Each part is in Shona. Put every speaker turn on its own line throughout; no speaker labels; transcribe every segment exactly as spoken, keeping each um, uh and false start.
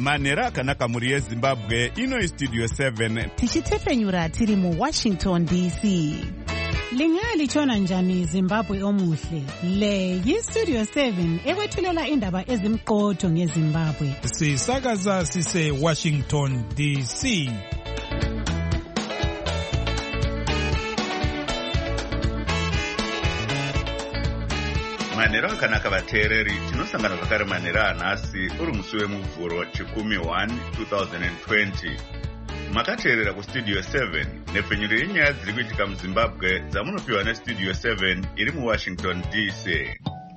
manhero akanaka mhuri yezimbabwe. Ino Studio seven
tichitepfenyura tiri muWashington D C.
Lingalitshona njani Zimbabwe omuhle? Le yiStudio seven ekwethulela indaba ezimqotho ngeZimbabwe.
Sisakaza sise Washington D C.
Manhero akanaka vateereri, tinosangana zvakare manhero anhasi uri musi wemuvhuro chikumi one twenty twenty. Makateerera kuStudio seven nepfenyuro yenyaya dziri kuitika muZimbabwe dzamunopiwa neStudio seven iri muWashington D C.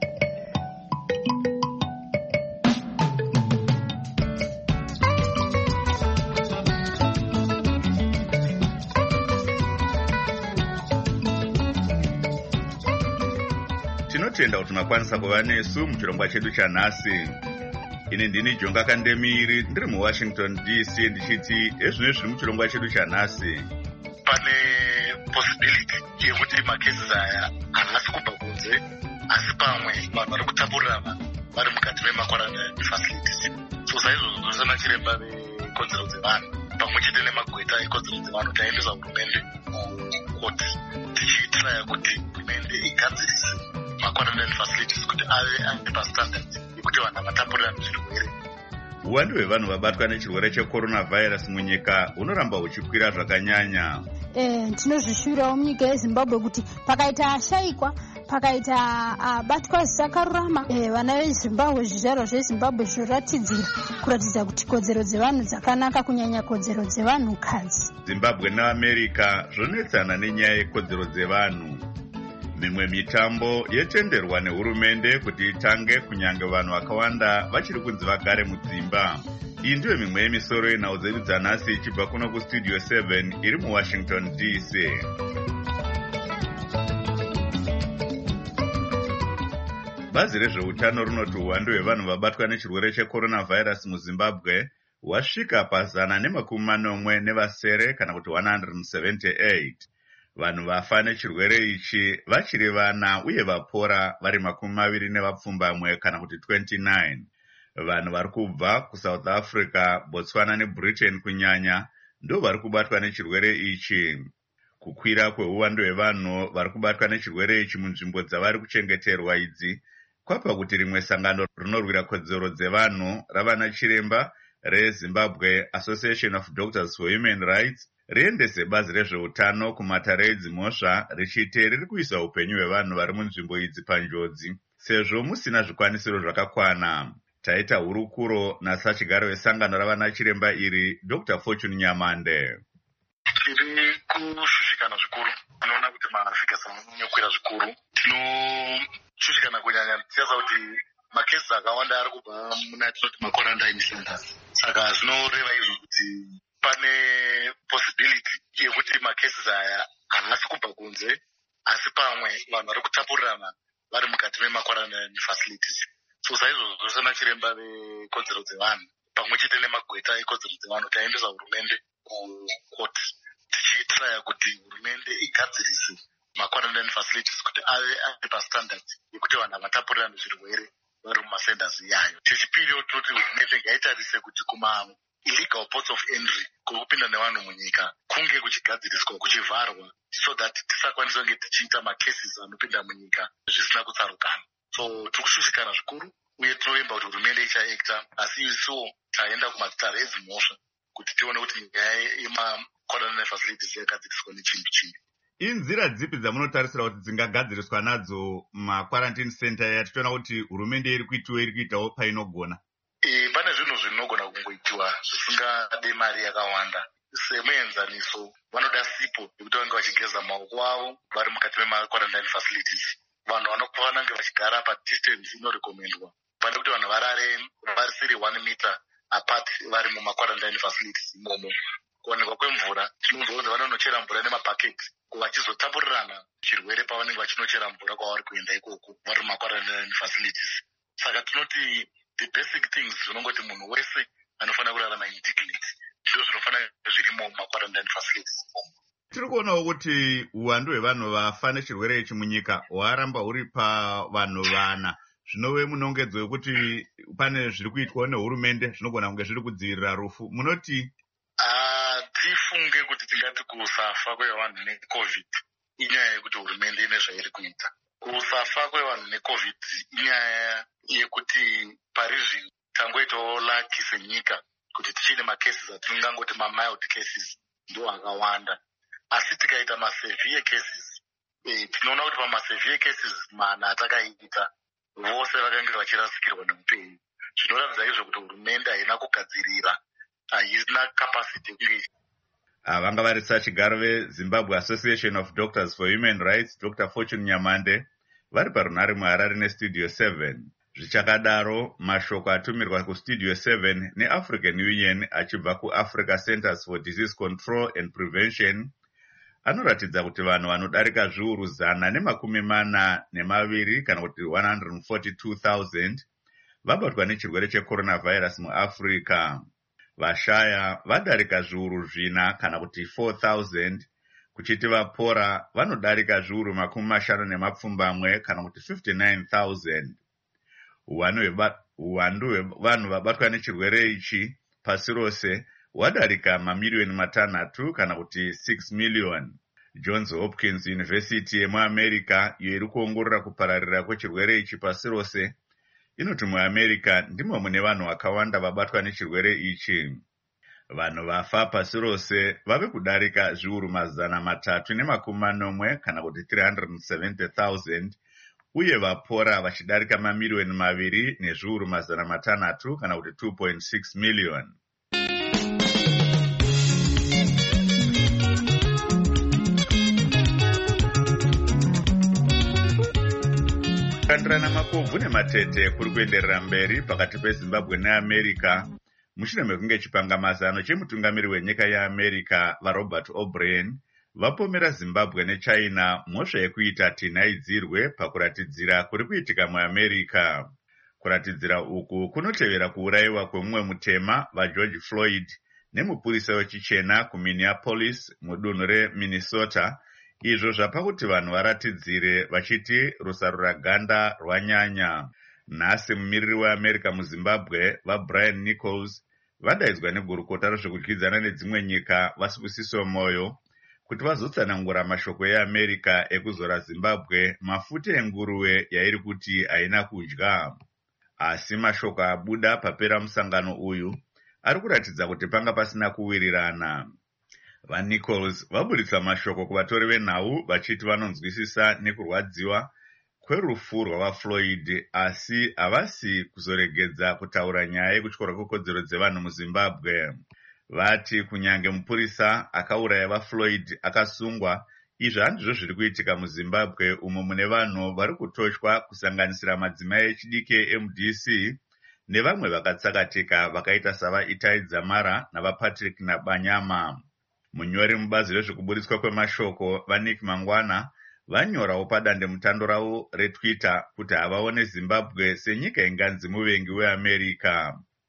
Tinotenda kuti makwanisa kuva nesu muchirongwa chedu chanhasi. Ini ndini Jonga Kandemiri ndiri muWashington D C ndichiti ezvino zviri muchirongwa chedu chanhasi.
Pane possibility yekuti macases aya haasi kubva kunze, asi pamwe vanhu vari kutapurira vanhu vari mukati memakwarantine facilities. So saizvozvo zvose nachiremba vekodzero dzevanhu pamwe chete nemagweta ekodzero dzevanhu taendesa hurumende mukoti tichiitira kuti hurumende igadzirise makwarantine facilities kuti ave ane pastandard yekuti vanhu vatapurira zvirwere.
Uwandu hwevanhu vabatwa nechirwere checoronavirus munyika hunoramba huchikwira zvakanyanya.
Eh, tinozvishuvirawo munyika yeZimbabwe kuti pakaita ashayikwa, pakaita abatwa zvisakarurama, eh, vana veZimbabwe, zvizvarwa zveZimbabwe zvoratidzira kuratidza kuti kodzero dzevanhu dzakanaka, kunyanya kodzero dzevanhukadzi.
Zimbabwe neAmerica zvonetsana nenyaya yekodzero dzevanhu. Mimwe mitambo yetenderwa nehurumende kuti itange kunyange vanhu vakawanda vachiri kunzi vagare mudzimba. Iyi ndiyo mimwe yemisoro yenhau dzedu dzanhasi ichibva kuno kuStudio seven iri muWashington D C. Bazi rezveutano runoti uwandu hwevanhu vabatwa nechirwere checoronavirus muZimbabwe hwasvika pazana nemakumi manomwe nevasere kana kuti one hundred seventy-eight. Vanhu vafa nechirwere ichi vachiri vana uye vapora vari makumi maviri nevapfumbamwe kana kuti twenty-nine. Vanhu vari kubva kuSouth Africa, Botswana neBritain kunyanya ndo vari kubatwa nechirwere ichi. Kukwira kweuwandu hwevanhu vari kubatwa nechirwere ichi munzvimbo dzavari kuchengeterwa idzi kwapa kuti rimwe sangano rinorwira kodzero dzevanhu ravana chiremba reZimbabwe Association of Doctors for Human Rights riendese bazi rezveutano kumatare edzimhosva richiti riri kuisa upenyu hwevanhu vari munzvimbo idzi panjodzi sezvo musina zvikwanisiro zvakakwana. Taita hurukuro nasachigaro wesangano ravana chiremba iri Doctor Fortune Nyamande.
Tiri kushushikana zvikuru, tinoona kuti mafigasi anonyanyokwira zvikuru. Tinoshushikana kunyanya tichiziva kuti makesi akawanda ari kubva muna tinoti makwarantine centers. Saka zvinoreva izvo kuti pane possibility yekuti macases aya haasi kubva kunze, asi pamwe vanhu vari kutapurirana vari mukati memakwarantine facilities. So saizvozvo zvose nachiremba vekodzero dzevanhu pamwe chete nemagweta ekodzero dzevanhu taendesa hurumende kukoti tichiitira kuti hurumende igadzirise makwarantine facilities kuti ave ane pastandard yekuti vanhu havatapurirane zvirwere vari mumasenders iyayo. Chechipiriwo tinoti hurumende ngaitarise kuti kuma illegal ports of entry kwekupinda nevanhu munyika kunge kuchigadziriswa, kuchivharwa, so that tisakwanisa kunge tichiita macases anopinda munyika zvisina kutsarukana. So tirikushushikana zvikuru uye tinovimba kuti hurumende ichaekta, asi isuwo taenda kumatare edzimhosva kuti tione kuti nyaya yemakwarantine facilities yagadziriswa nechinhu chii.
Inzira dzipi dzamunotarisira kuti dzingagadziriswa nadzo makwarantine center aya tichiona kuti hurumende iri kuitiwa iri kuitawo painogona?
E, pane zvinhu zvinogona kungoitiwa zvisingade mari yakawanda. Semuenzaniso vanoda sipo yekuti vange vachigeza maoko avo vari mukati memakwarantine facilities. Vanhu vanofana kunge vachigara padistance inorekomendwa, pane kuti vanhu varare varisiri one meter apart vari mumakwarantine facilities imomo. Kuwanikwa kwemvura tinonzwa kuti vanonochera mvura nemabhaketi vachizotapurirana chirwere pavanenge vachinochera mvura kwavari kuenda ikoko vari mumakwarantine facilities. Saka tinoti the basic things zvinongoti munhu wese anofanira kurarama indignity ndizvo zvinofanira zvirimo mumakwarantine facilities.
Tiri kuonawo kuti uwandu hwevanhu vafa nechirwere ichi munyika hwaramba huri pavanhu vana. zvinove munongedzo wekuti pane zviri kuitwa nehurumende zvinogona kunge zviri kudzivirira rufu, munoti?
Tifunge kuti tingati kusafa kwevanhu necovid inyaya yekuti hurumende ine zvairi kuita. Kusafa kwevanhu necovid inyaya yekuti pari zvino tangoitawo laki senyika kuti tichine macases atingangoti mamild cases ndo akawanda, asi tikaita masevere cases e, tinoona kuti pamasevere cases mana atakaita vose vakanga vachirasikirwa neupenyu. Zvinoratidza izvo kuti hurumende haina kugadzirira, haina capacity yekuita.
Vanga varisa chigaro veZimbabwe Association of Doctors for Human Rights, Doctor Fortune Nyamande, vari parunhare muHarare neStudio seven. Zvichakadaro, mashoko atumirwa kuStudio seven neAfrican Union achibva kuAfrica Centers for Disease Control and Prevention anoratidza kuti vanhu vanodarika zviuru zana nemakumi mana nemaviri kana kuti one hundred forty-two thousand vabatwa nechirwere checoronavirus muAfrica. Vashaya vadarika zviuru zvina kana kuti four thousand, kuchiti vapora vanodarika zviuru makumi mashanu nemapfumbamwe kana kuti fifty-nine thousand. Uwandu hwevanhu vabatwa nechirwere ichi pasi rose hwadarika mamiliyoni matanhatu kana kuti six million. Johns Hopkins University yemuAmerica, iyo iri kuongorora kupararira kwechirwere ichi pasi rose, inoti muAmerica ndimo mune vanhu vakawanda vabatwa nechirwere ichi. Vanhu vafa pasi rose vave kudarika zviuru mazana matatu nemakumi manomwe kana kuti three hundred seventy thousand, uye vapora vachidarika mamiliyoni maviri nezviuru mazana matanhatu kana kuti two point six million. Kandirana makobvu nematete kuri kuenderera mberi pakati peZimbabwe neAmerica mushure mekunge chipangamazano chemutungamiri wenyika yeAmerica vaRobert O'Brien vapomera Zimbabwe neChina mhosva yekuita tinhaidzirwe pakuratidzira kuri kuitika muAmerica. Kuratidzira uku kunotevera kuurayiwa kwemumwe mutema vaGeorge Floyd nemupurisa wechichena kuMinneapolis mudunhu reMinnesota, izvo zvapa kuti vanhu varatidzire vachiti rusarura ganda rwanyanya. Nhasi mumiriri weAmerica muZimbabwe vaBrian Nichols vadaidzwa negurukota rezvekudyidzana nedzimwe nyika Vasibusiso Moyo kuti vazotsanangura mashoko eAmerica ekuzora Zimbabwe mafuta enguruve yairi kuti haina kudya. Asi mashoko abuda papera musangano uyu ari kuratidza kuti panga pasina kuwirirana. VaNichols vaburitsa mashoko kuvatori venhau vachiti vanonzwisisa nekurwadziwa kwerufu rwavaFloyd, asi havasi kuzoregedza kutaura nyaya yekutyorwa kwekodzero dzevanhu muZimbabwe. Vati kunyange mupurisa akauraya vaFloyd akasungwa, izvi handizvo zviri kuitika muZimbabwe umo mune vanhu vari kutoshwa kusanganisira madzimai echidiki eM D C nevamwe vakatsakatika vakaita savaItai Dzamara navaPatrick Nabanyama. Munyori mubazi rezvekuburitswa kwemashoko vaNick Mangwana vanyorawo padandemutando ravo reTwitter kuti havaone Zimbabwe senyika inganzi muvengi weAmerica.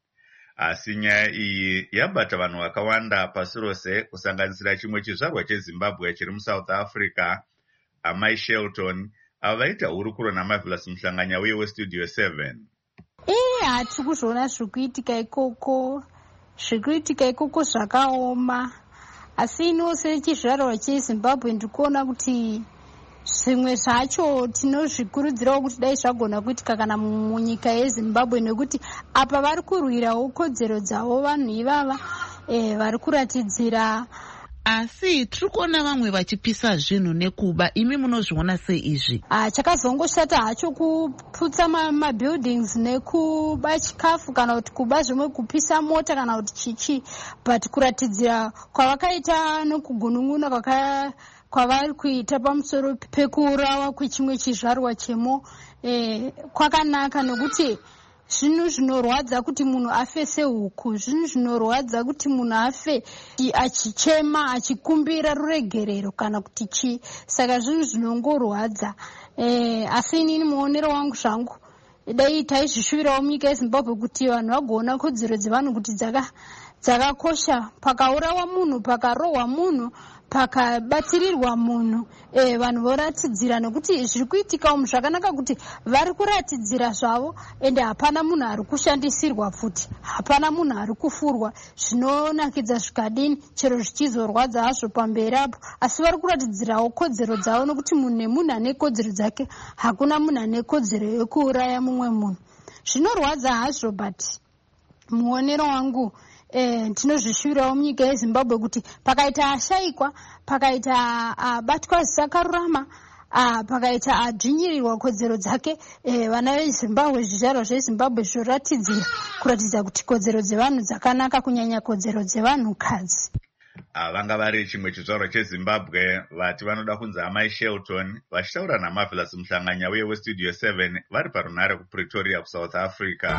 Asi nyaya iyi yabata vanhu vakawanda pasi rose kusanganisira chimwe chizvarwa cheZimbabwe chiri muSouth Africa, Amai Shelton, ava vaita hurukuro naMarvelous Muhlanganya uye weStudio seven.
Eh, hati kuzviona zviri kuitika ikoko, zviri kuitika ikoko zvakaoma. Asi ino sechizvarwa cheZimbabwe ndikuona kuti zvimwe zvacho tinozvikurudzirawo kuti dai zvagona kuitika kana munyika yeZimbabwe, nekuti apa vari kurwirawo kodzero dzavo vanhu ivava e, vari kuratidzira.
Asi tiri kuona vamwe vachipisa zvinhu nekuba, imi munozviona sei izvi?
Ah, chakazongoshata hacho kuputsa mabuildings nekuba chikafu kana kuti kuba zvimwe kupisa mota kana kuti chichi, but kuratidzira kwavakaita nokugunun'una kwaka kwavari kuita pamusoro pekurawa kwechimwe chizvarwa chemo eh, kwakanaka, nekuti zvinhu zvinorwadza kuti munhu afe sehuku, zvinhu zvinorwadza kuti munhu afe achichema achikumbira ruregerero kana kuti chi, saka zvinhu zvinongorwadza. Eh, asi inini muonero wangu zvangu dai taizvishuvirawo munyika yeZimbabwe kuti vanhu vagoona kodzero dzevanhu kuti dzaka dzakakosha. Pakaurawa munhu, pakarohwa munhu, pakabatsirirwa munhu e, vanhu voratidzira, nekuti zviri kuitika umu zvakanaka kuti vari kuratidzira zvavo ende hapana munhu ari kushandisirwa futi, hapana munhu ari kufurwa, zvinonakidza zvikadini chero zvichizorwadza hazvo pamberi apo, asi vari kuratidzirawo kodzero dzavo, nokuti munhu nemunhu ane kodzero dzake, hakuna munhu ane kodzero yekuuraya mumwe munhu. Zvinorwadza hazvo, but muonero wangu Eh, tinozvishuvirawo munyika yeZimbabwe kuti pakaita ashayikwa, pakaita abatwa zvisakarurama, pakaita adzvinyirirwa kodzero dzake, eh, vana veZimbabwe, zvizvarwa zveZimbabwe zvoratidzira kuratidza kuti kodzero dzevanhu dzakanaka, kunyanya kodzero dzevanhukadzi.
Vanga vari chimwe chizvarwa cheZimbabwe vati vanoda kunzi Amai Shelton vachitaura naMarvelous Muhlanganya uye weStudio seven vari parunare kuPretoria kuSouth Africa.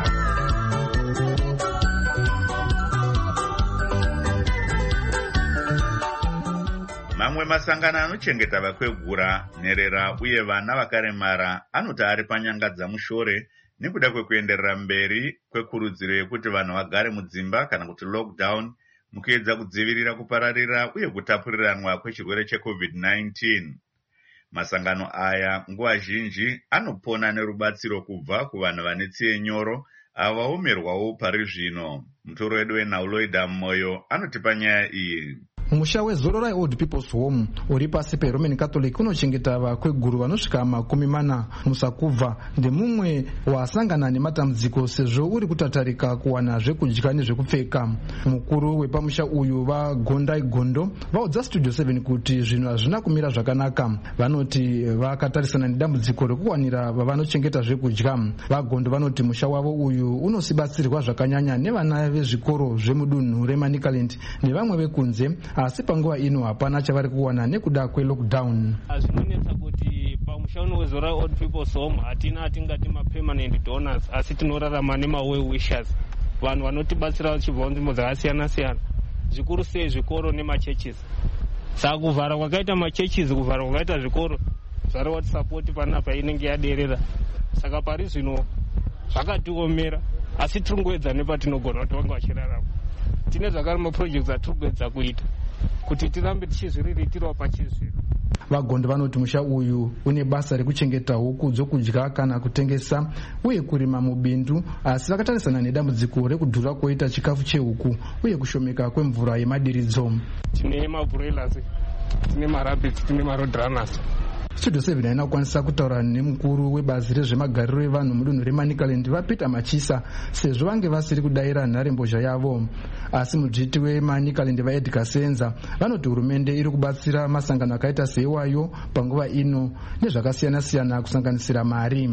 Mamwe masangano anochengeta vakwegura, nherera uye vana vakaremara anoti ari panyangadza mushore nekuda kwekuenderera mberi kwekurudziro yekuti vanhu vagare mudzimba kana kuti lockdown mukuedza kudzivirira kupararira uye kutapuriranwa kwechirwere checovid nineteen. Masangano aya nguva zhinji anopona nerubatsiro kubva kuvanhu vane tsiye nyoro ava vaomerwawo pari zvino. Mutoro wedu weNauloida Moyo anotipa nyaya iyi.
Musha weZororai Old People's Home uri pasi peRoman Catholic unochengeta vakweguru vanosvika makumi mana. Musakubva ndemumwe wasangana nematambudziko sezvo uri kutatarika kuwana zvekudya nezvekupfeka. Mukuru wepamusha uyu vaGondai Gondo vaudza Studio seven kuti zvinhu hazvina kumira zvakanaka. Vanoti vakatarisana nedambudziko rekuwanira vavanochengeta zvekudya. VaGondo vanoti musha wavo uyu unosibatsirwa zvakanyanya nevana vezvikoro zvemudunhu reManicaland nevamwe vekunze, asi panguva ino hapana chavari kuwana nekuda kwelockdown.
Zvinonetsa kuti pamushano weZororai Old People's Home hatina atingati mapermanent donors, asi tinorarama nemawell wishers, vanhu vanotibatsira vachibva nzvimbo dzakasiyana siyana, zvikuru sei zvikoro nemachurches. Saka kuvhara kwakaita machurches, kuvhara kwakaita zvikoro zvari watisapoti panapa inenge yaderera. Saka pari zvino zvakatiomera, asi tiringoedza nepatinogona kuti vanga vachirarama. Tine zvakare maprojects atirikuedza kuita kuti tirambe tichizviriritirawo pachizvino.
VaGondo vanoti musha uyu une basa rekuchengeta huku dzokudya kana kutengesa uye kurima mubindu, asi vakatarisana nedambudziko rekudhura koita chikafu chehuku uye kushomeka kwemvura yemadiridzo.
Tine mabroilers, tine marabbits, tine maroadrunners.
Studio seven haina kukwanisa kutaura nemukuru webazi rezvemagariro evanhu mudunhu reManicaland vaPeter Machisa sezvo vange vasiri kudayira nharembozha yavo. Asi mudzviti weManicaland vaEdgar Senza vanoti hurumende iri kubatsira masangano akaita seiwayo panguva ino nezvakasiyana siyana kusanganisira mari.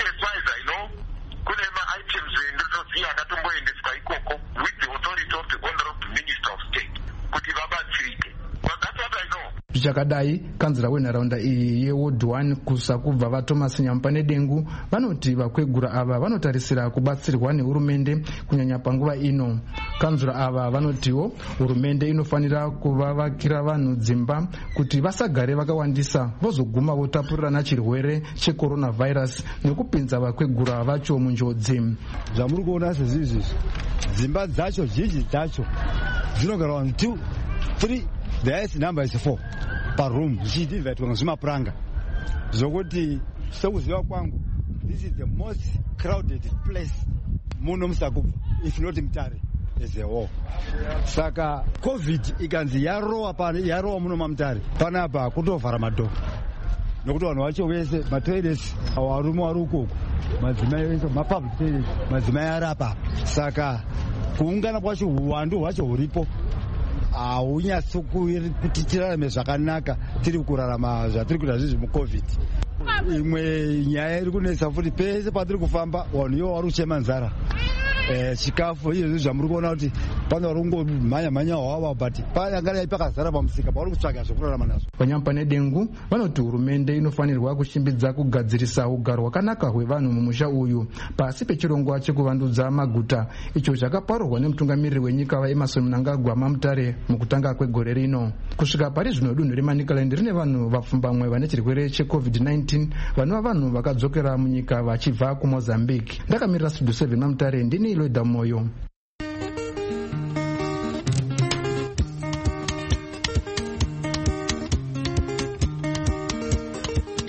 Zvichakadai, kanzira wenharaunda iyi yeWard one kusakubva vaThomas Nyampane Dengu vanoti vakwegura ava vanotarisira kubatsirwa nehurumende kunyanya panguva ino. Kanzira ava vanotiwo hurumende inofanira kuvavakira vanhu dzimba kuti vasagare vakawandisa vozoguma votapurirana chirwere checoronavirus nekupinza vakwegura vacho munjodzi.
Zvamuri kuona sezvizvi, dzimba dzacho zhinji dzacho dzinogara vanhu two three, the highest number is four per room, zvichidivhaitwa ngezvimapuranga zvokuti sekuziva kwangu, this is the most crowded place muno Musakubva, if not Mutare as a whole. Saka covid ikanzi yarowa pana yarowa muno maMutare panapa kutovhara madhoo nokuti vanhu vacho vese matoilets varume vari ukoko, madzimai vese mapublic toilets, madzimai ari apa. Saka kuungana kwacho uwandu hwacho huripo haunyatsi kuti tirarame zvakanaka tiri kurarama zvatiri kuita zvizvi mucovid. Imwe nyaya iri kunetsa futi pese patiri kufamba vanhu ivo vari kuchema nzara. Chikafu izvozvi zvamuri kuona kuti pane vari kungomhanya mhanya hwava, but panyangadai pakazara pamusika pavari kutsvaga zvokurarama nazvo.
Vanyampane Dengu vanoti hurumende inofanirwa kushimbidza kugadzirisa ugaro hwakanaka hwevanhu mumusha uyu pasi pechirongwa chekuvandudza maguta, icho chakaparurwa nemutungamiriri wenyika vaEmmerson Mnangagwa maMutare mukutanga kwegore rino. Kusvika pari zvino dunhu reManicaland rine vanhu vapfumbamwe vane chirwere checovid nineteen vanova vanhu vakadzokera munyika vachibva kuMozambique. Ndakamirira Studio seven maMutare, ndini Loida Moyo.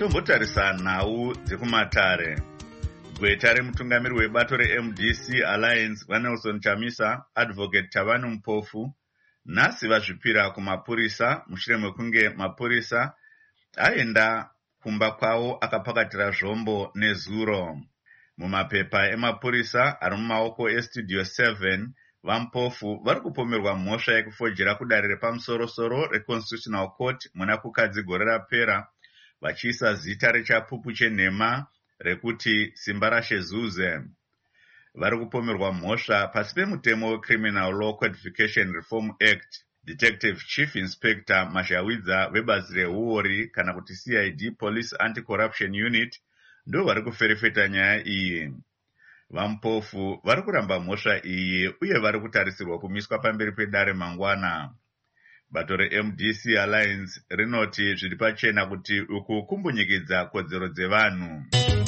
Tombotarisa nhau dzekumatare. Gweta remutungamiri webato re-M D C Alliance vaNelson Chamisa, Advocate Tavani Mpofu, nhasi vazvipira kumapurisa mushure mekunge mapurisa aenda kumba kwavo akapakatira zvombo nezuro. Mumapepa emapurisa ari mumaoko eStudio seven, vaMpofu vari kupomerwa mhosva yekufojera kudare repamusoro-soro reConstitutional Court muna kukadzi gore rapera, vachiisa zita rechapupu chenhema rekuti Simba raShezuze. Vari kupomerwa mhosva pasi pemutemo weCriminal Law Codification Reform Act. Detective Chief Inspector Mashawidza vebazi reuori kana kuti C I D Police Anti-Corruption Unit ndo vari kuferefeta nyaya iyi. VaMpofu vari kuramba mhosva iyi uye vari kutarisirwa kumiswa pamberi pedare mangwana. Bato re-M D C Alliance rinoti zviri pachena kuti uku kumbunyikidza kodzero dzevanhu.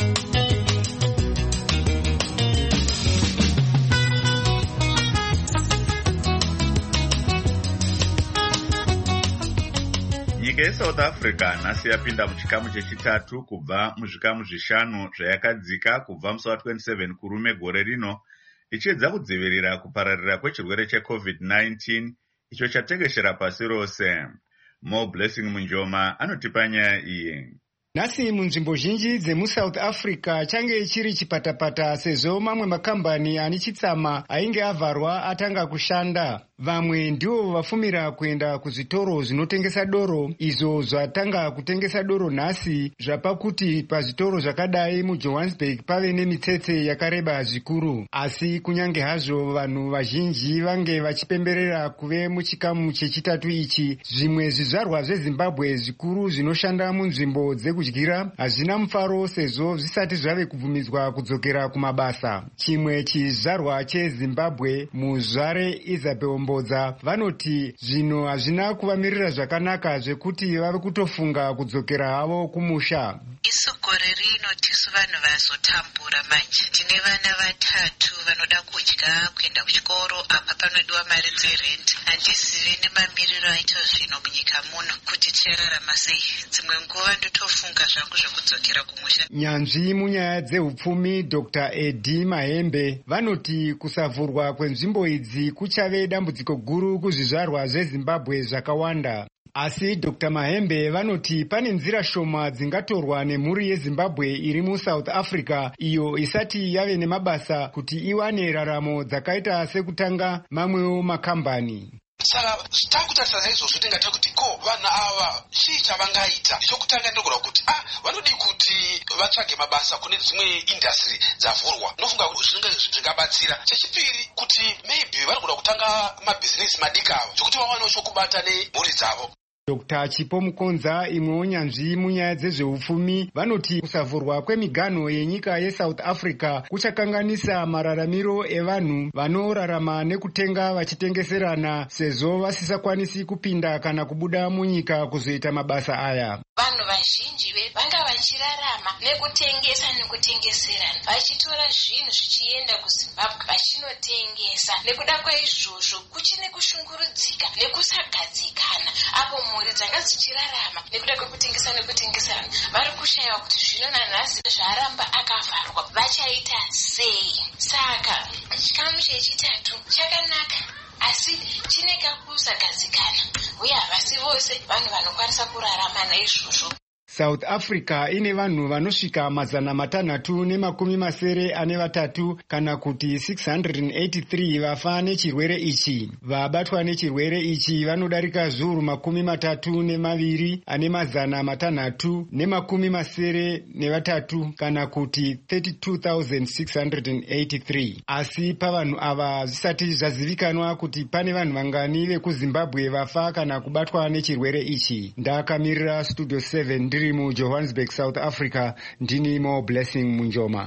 Nyika yeSouth Africa nhasi yapinda muchikamu chechitatu kubva muzvikamu zvishanu zvayakadzika kubva musi wa27 kurume gore rino, ichiedza kudzivirira kupararira kwechirwere cheCovid nineteen icho chatekeshera pasi rose. Mo Blessing Munjoma anotipa nyaya iyi.
Nhasi munzvimbo zhinji dzemuSouth Africa change chiri chipatapata sezvo mamwe makambani ane chitsama ainge avharwa atanga kushanda. Vamwe ndivo vafumira kuenda kuzvitoro zvinotengesa doro, izvo zvatanga kutengesa doro nhasi zvapa kuti pazvitoro zvakadai muJohannesburg pave nemitsetse yakareba zvikuru. Asi kunyange hazvo vanhu vazhinji vange vachipemberera kuve muchikamu chechitatu ichi, zvimwe zvizvarwa zveZimbabwe zvikuru zvinoshanda munzvimbo dzekudyira hazvina mufaro sezvo zvisati zvave kubvumidzwa kudzokera kumabasa. Chimwe chizvarwa cheZimbabwe, muzvare Isabel Mbodza, vanoti zvino hazvina kuvamirira zvakanaka zvekuti vave kutofunga kudzokera havo kumusha.
Isu gore rino tisu vanhu vazotambura manje. Tine vana vatatu vanoda kudya, kuenda kuchikoro, apa panodiwa mari dzerenti. Handizivi nemamiriro aita zvino munyika muno kuti tichararama sei. Dzimwe nguva ndotofunga zvangu zvekudzokera kumusha. Nyanzvi
munyaya dzehupfumi Doctor Eddie Mahembe vanoti kusavhurwa kwenzvimbo idzi kuchave dambudziko guru kuzvizvarwa zveZimbabwe zvakawanda. Asi Doctor Mahembe vanoti pane nzira shoma dzingatorwa nemhuri yeZimbabwe iri muSouth Africa iyo isati yave nemabasa kuti iwane raramo dzakaita sekutanga mamwewo makambani.
Saka takutarisa naizvozvo tingati kuti ko vanhu ava chii chavangaita. Chokutanga ndogona kuti ah vanodi kuti vatsvage mabasa kune dzimwe industry dzavhurwa. Nofunga kuti zvinenge zvingabatsira. Chechipiri kuti maybe vanogona kutanga mabhizinesi madiki avo zvokuti vawanewo chokubata nemhuri dzavo.
Doctor Chipo Mukonza, imwewo nyanzvi munyaya dzezveupfumi, vanoti kusavhurwa kwemiganho yenyika yeSouth Africa kuchakanganisa mararamiro evanhu vanorarama nekutenga vachitengeserana sezvo vasisakwanisi kupinda kana kubuda munyika kuzoita mabasa aya.
Vanhu vazhinji vanga vachirarama nekutengesa nekutengeserana, vachitora zvinhu zvichienda kuZimbabwe vachinotengesa. Nekuda kwaizvozvo kuchine kushungurudzika nekusagadzikana apo mhuri dzanga dzichirarama nekuda kwekutengesa nekutengeserana vari kushayiwa kuti zvino nanhasi zvaramba akavharwa vachaita sei. Saka chikamu chechitatu chakanaka asi chine kakusagadzikana uye havasi vose vanhu vanokwanisa kurarama naizvozvo.
South Africa ine vanhu vanosvika mazana matanhatu nemakumi masere ane vatatu kana kuti six hundred eighty-three vafa nechirwere ichi. Vabatwa nechirwere ichi vanodarika zviuru makumi matatu nemaviri ane mazana matanhatu nemakumi masere nevatatu kana kuti thirty-two thousand six hundred eighty-three. Asi pavanhu ava zvisati zvazivikanwa kuti pane vanhu vangani vekuZimbabwe vafa kana kubatwa nechirwere ichi. Ndakamirira Studio seven ndiri muJohannesburg, South Africa, ndini Mo Blessing Munjoma.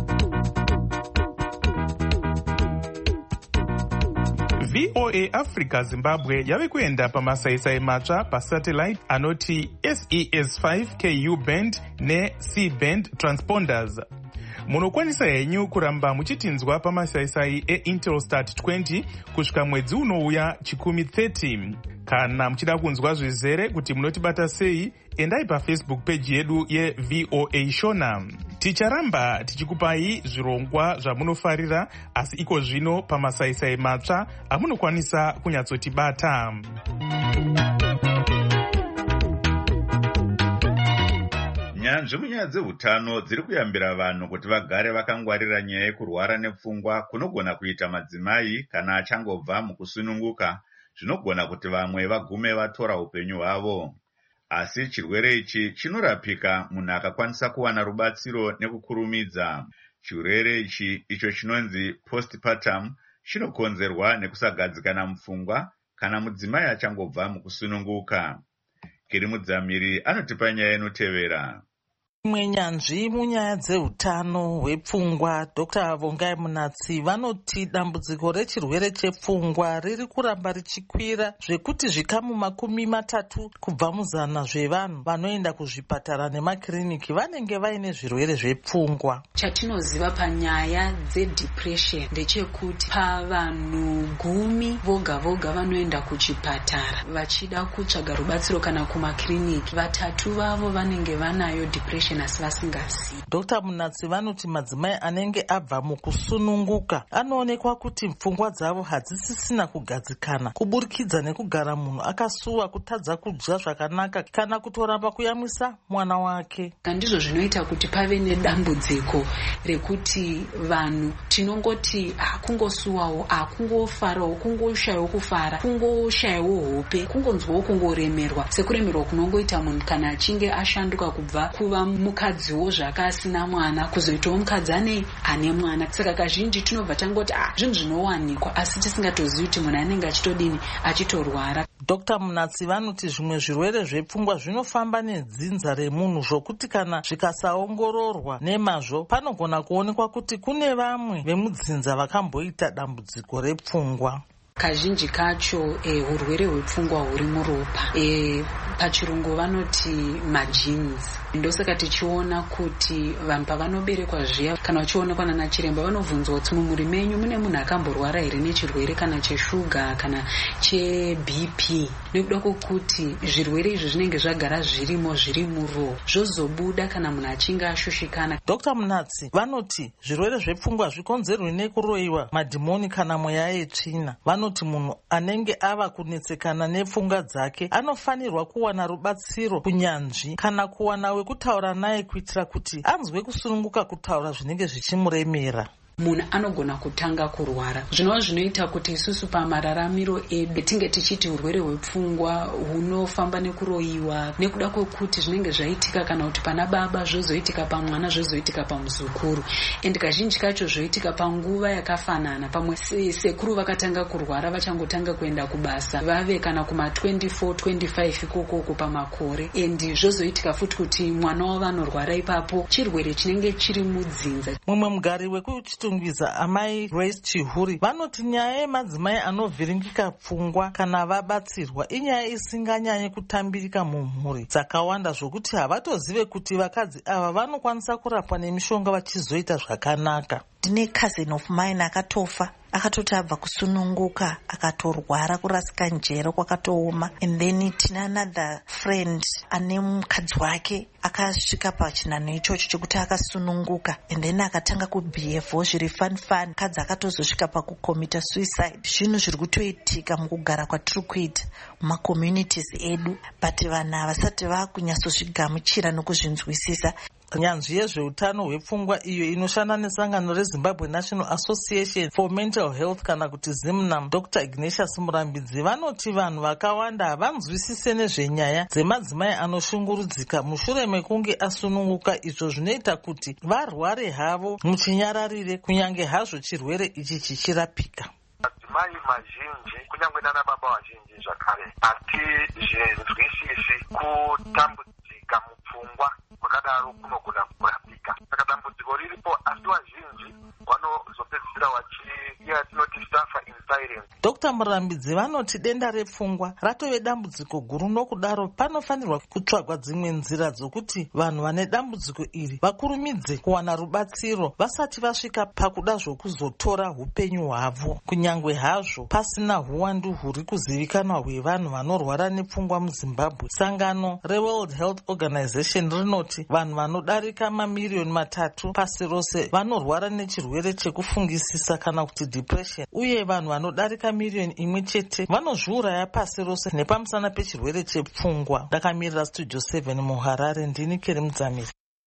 V O A Africa Zimbabwe yave kuenda pamasaisai matsva pasatellite anoti S E S five K U band ne C band transponders. munokwanisa henyu kuramba muchitinzwa pamasaisai eIntelsat twenty kusvika mwedzi unouya chikumi thirty. Kana muchida kunzwa zvizere kuti munotibata sei, endai pafacebook page yedu yeV O A Shona. Ticharamba tichikupai zvirongwa zvamunofarira, asi iko zvino pamasaisai matsva amunokwanisa kunyatsotibata.
Nyanzvi munyaya dzehutano dziri kuyambira vanhu kuti vagare vakangwarira nyaya yekurwara nepfungwa kunogona kuita madzimai kana achangobva mukusununguka, zvinogona kuti vamwe vagume vatora upenyu hwavo. Asi chirwere ichi chinorapika munhu akakwanisa kuwana rubatsiro nekukurumidza. Chirwere ichi icho chinonzi postpartum chinokonzerwa nekusagadzikana mupfungwa kana mudzimai achangobva mukusununguka. Kiri Mudzamiri anotipa nyaya inotevera.
Mumwe nyanzvi munyaya dzehutano hwepfungwa Doctor Vongai Munatsi vanoti dambudziko rechirwere chepfungwa riri kuramba richikwira zvekuti zvikamu makumi matatu kubva muzana zvevanhu vanoenda kuzvipatara nemakiriniki vanenge vaine zvirwere zvepfungwa.
Chatinoziva panyaya dzedepression ndechekuti pavanhu gumi voga voga vanoenda kuchipatara vachida kutsvaga rubatsiro kana kumakiriniki, vatatu vavo vanenge vanayo depression asi vasingazivi.
Doctor Munatsi vanoti madzimai anenge abva mukusununguka anoonekwa kuti pfungwa dzavo hadzisisina kugadzikana kuburikidza nekugara munhu akasuwa, kutadza kudya zvakanaka kana kutoramba kuyamwisa mwana wake.
Ndizvo zvinoita kuti pave nedambudziko rekuti vanhu tinongoti akungosuwawo, akungofarawo, kungoshayawo kufara, kungoshayawo hope, kungonzwawo kungoremerwa, sekuremerwa kunongoita munhu kana achinge ashanduka kubva kuva mukadziwo zvakasina mwana kuzoitawo mukadzi ane ane mwana. Saka kazhinji tinobva tangoti ah zvinhu zvinowanikwa asi tisingatozivi kuti munhu anenge achitodini achitorwara.
Doctor Munatsi vanoti zvimwe zvirwere zvepfungwa zvinofamba nedzinza remunhu zvokuti kana zvikasaongororwa nemazvo panogona kuonekwa kuti kune vamwe vemudzinza vakamboita dambudziko repfungwa.
Kazhinji kacho eh, urwere hwepfungwa huri muropa, eh, pachirungu vanoti magenes. Ndosaka tichiona kuti vanhu pavanoberekwa zviya kana vachionekwa nana chiremba vanovhunzwa kuti mumuri menyu mune munhu akamborwara here nechirwere kana cheshuga kana cheB P, nekuda kwokuti zvirwere izvi zvinenge zvagara zvirimo zviri muropa zvozobuda kana munhu achinge ashushikana.
Doctor Munatsi vanoti zvirwere zvepfungwa zvikonzerwe nekuroyiwa madhimoni kana mweya yetsvina. Vanoti munhu anenge ava kunetsekana nepfungwa dzake anofanirwa kuwana rubatsiro kunyanzvi kana kuwana wekutaura naye kuitira kuti anzwe kusununguka kutaura zvinenge zvichimuremera.
Munhu anogona kutanga kurwara, zvinova zvinoita kuti isusu pamararamiro edu tinge tichiti urwere hwepfungwa hunofamba nekuroyiwa nekuda kwekuti zvinenge zvaitika kana kuti pana baba zvozoitika pamwana zvozoitika pamuzukuru, ende kazhinji kacho zvoitika panguva yakafanana. Pamwe sekuru vakatanga kurwara vachangotanga kuenda kubasa vave kana kuma twenty-four twenty-five ikokoko pamakore, endi zvozoitika futi kuti mwana wavo anorwara ipapo chirwere chinenge chiri mudzinza.
Mumwe mugari wekuchito ngwiza amai Grace Chihuri vanoti nyaya yemadzimai anovhiringika pfungwa kana vabatsirwa inyaya isinganyanye kutambirika mumhuri dzakawanda zvokuti havatozive kuti vakadzi ava vanokwanisa kurapwa nemishonga vachizoita zvakanaka.
Ndine cousin of mine akatofa akatoti abva kusununguka akatorwara kurasika njere kwakatooma, and then tina another friend ane mukadzi wake akasvika pachinano ichocho chekuti akasununguka and then akatanga kubhievo zviri fun fun, mukadzi akatozosvika pakukomita suicide. Zvinhu zviri kutoitika mukugara kwatiri kuita mumakommunities edu, but vanhu havasati vakunyatsozvigamuchira nokuzvinzwisisa.
Nyanzvi yezveutano hwepfungwa iyo inoshanda nesangano reZimbabwe National Association for Mental Health kana kuti Zimnam, Doctor Ignatius Murambidzi vanoti vanhu vakawanda havanzwisise nezvenyaya dzemadzimai anoshungurudzika mushure mekunge asununguka, izvo zvinoita kuti varware havo muchinyararire kunyange hazvo chirwere ichi chichirapika.
Madzimai mazhinji kunyange nana baba vazhinji zvakare hatizvinzwisisi kutambudzika mupfungwa kwakadaro kunogona kurapika. Saka dambudziko riripo asi vazhinji vanozopedzisira vachiya tinoti suffer in silence.
Doctor dr Murambidzi vanoti denda repfungwa ratove dambudziko guru, nokudaro panofanirwa kutsvagwa dzimwe nzira dzokuti vanhu vane dambudziko iri vakurumidze kuwana rubatsiro vasati vasvika pakuda zvokuzotora upenyu hwavo, kunyangwe hazvo pasina huwandu huri kuzivikanwa hwevanhu vanorwara nepfungwa muZimbabwe. Sangano reWorld Health Organization rinoti vanhu vanodarika mamiriyoni matatu pasi rose vanorwara nechirwere chekufungisisa kana kuti depression, uye vanhu vanodarika miriyoni imwe chete vanozviuraya pasi rose nepamusana pechirwere chepfungwa. Ndakamirira Studio seven muHarare, ndini Keri Mudzamiri.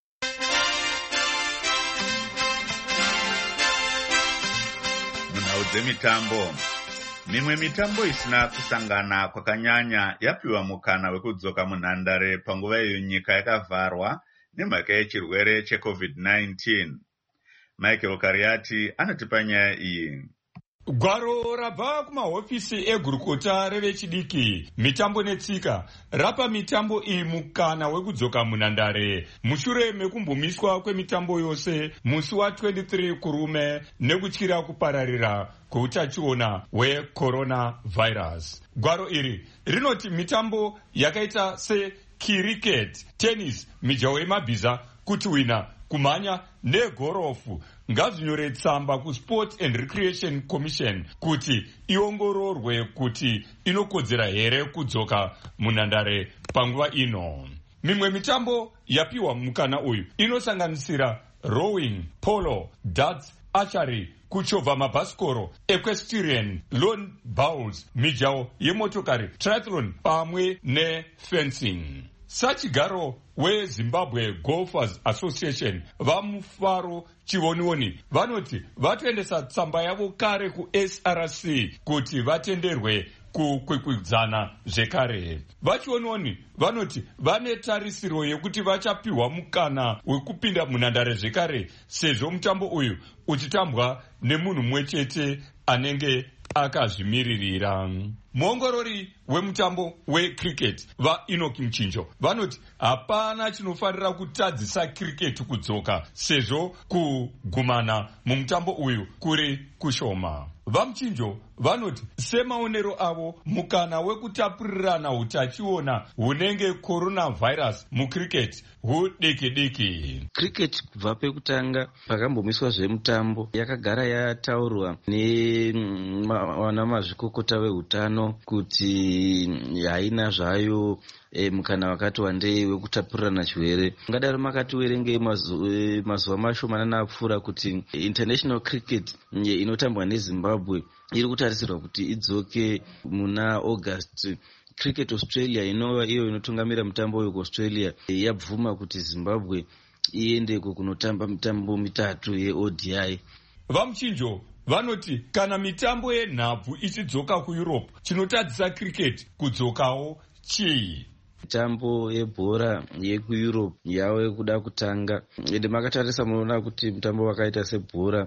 Munhau dzemitambo. Mimwe mitambo isina kusangana kwakanyanya yapiwa mukana wekudzoka munhandare panguva iyo nyika yakavharwa nemhaka yechirwere checovid nineteen. Michael Kariati anotipa nyaya iyi.
Gwaro rabva kumahofisi egurukota revechidiki mitambo netsika rapa mitambo iyi mukana wekudzoka munhandare mushure mekumbomiswa kwemitambo yose musi wa twenty-three kurume nekutyira kupararira kweutachiona hwecoronavirus. Gwaro iri rinoti mitambo yakaita sekiriketi, tennis, mijaho yemabhiza, kutwina, kumhanya negorofu ngazvinyore tsamba kuSport and Recreation Commission kuti iongororwe kuti inokodzera here kudzoka munhandare panguva ino. Mimwe mitambo yapiwa mukana uyu inosanganisira rowing, polo, darts, archery, kuchovha mabhasikoro, equestrian, lawn bowls, mijaho yemotokari, triathlon pamwe nefencing. Sachigaro weZimbabwe Golfers Association vamufaro chivonioni vanoti vatoendesa tsamba yavo kare kuS R C kuti vatenderwe kukwikwidzana zvekare. Vachiononi vanoti vane tarisiro yekuti vachapiwa mukana wekupinda munhandare zvekare sezvo mutambo uyu uchitambwa nemunhu mumwe chete anenge akazvimiririra. Muongorori wemutambo wecricket vaEnoch Mchinjo vanoti hapana chinofanira kutadzisa cricket kudzoka sezvo kugumana mumutambo uyu kuri kushoma. VaMchinjo vanoti semaonero avo mukana wekutapurirana utachiona hunenge coronavirus mucricket hudiki diki.
Cricket kubva pekutanga pakambomiswa zvemutambo yakagara yataurwa nevana mazvikokota veutano kuti haina zvayo e, mukana wakati wandei wekutapurirana chirwere. Ngadaro makati werengei mazuva mashomanana apfuura kuti international cricket inotambwa neZimbabwe iri kutarisirwa kuti idzoke muna August. Cricket Australia inova iyo inotungamira mutambo uyu kuAustralia yabvuma kuti Zimbabwe iendeko kunotamba mitambo mitatu yeO D I.
VaMchinjo vanoti kana mitambo yenhabvu ichidzoka kuEurope chinotadzisa cricket kudzokawo chii?
Mitambo yebhora yekuEurope yave kuda kutanga ende makatarisa munoona kuti mutambo wakaita sebhora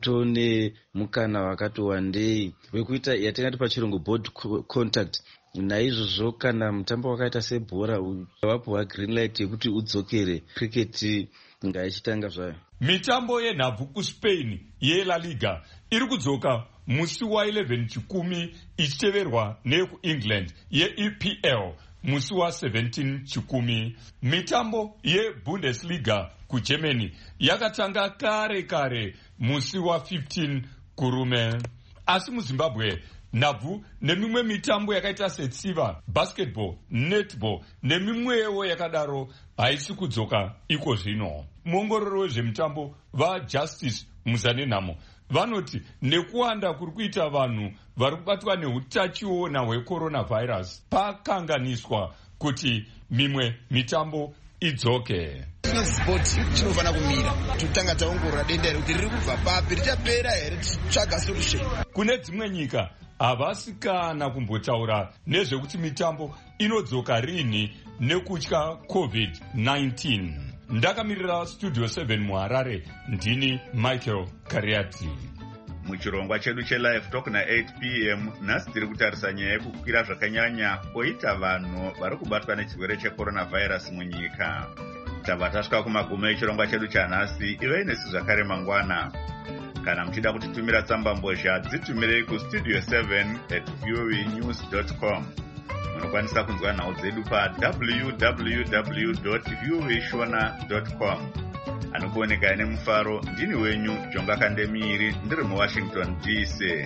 utone mukana wakati wandei wekuita yatingati pachirungu board contact. Naizvozvo kana mutambo wakaita sebhora vapuwa green light yekuti udzokere, cricket ngaichitanga zvayo.
Mitambo yenhabvu kuSpain yeLa Liga iri kudzoka musi wa eleven chikumi ichiteverwa neyekuEngland yeE P L musi wa seventeen chikumi. Mitambo yeBundesliga kuGermany yakatanga kare kare musi wa fifteen kurume. Asi muZimbabwe nhabvu nemimwe mitambo yakaita setsiva, basketball, netball nemimwewo yakadaro haisi kudzoka iko zvino. Muongororo wezvemutambo vaJustice Muzanenhamo vanoti nekuwanda kuri kuita vanhu vari kubatwa neutachiona hwecoronavirus pakanganiswa kuti mimwe mitambo idzoke.
Sport chinofana kumira tutanga taongorora denda kuti riri kubva papi richapera here titsvaga solution.
Kune dzimwe nyika havasi kana kumbotaura nezvekuti mitambo inodzoka rini nekutya covid nineteen. Ndakamirira Studio seven muHarare, ndini Michael Kariati.
Muchirongwa chedu chelive talk na eight p m nhasi tiri kutarisa nyaya yekukwira zvakanyanya koita vanhu vari kubatwa nechirwere checoronavirus munyika. Tabva tasvika kumagumo echirongwa chedu chanhasi. Ivei nesu zvakare mangwana. Kana mchida kutitumira tsamba mbozha dzitumirei kustudio seven at voanews dot com. Munokwanisa kunzwa nhau dzedu pa w w w dot voashona dot com. Anokuoneka ine mufaro ndini wenyu Jonga Kandemiri ndiri muWashington D C.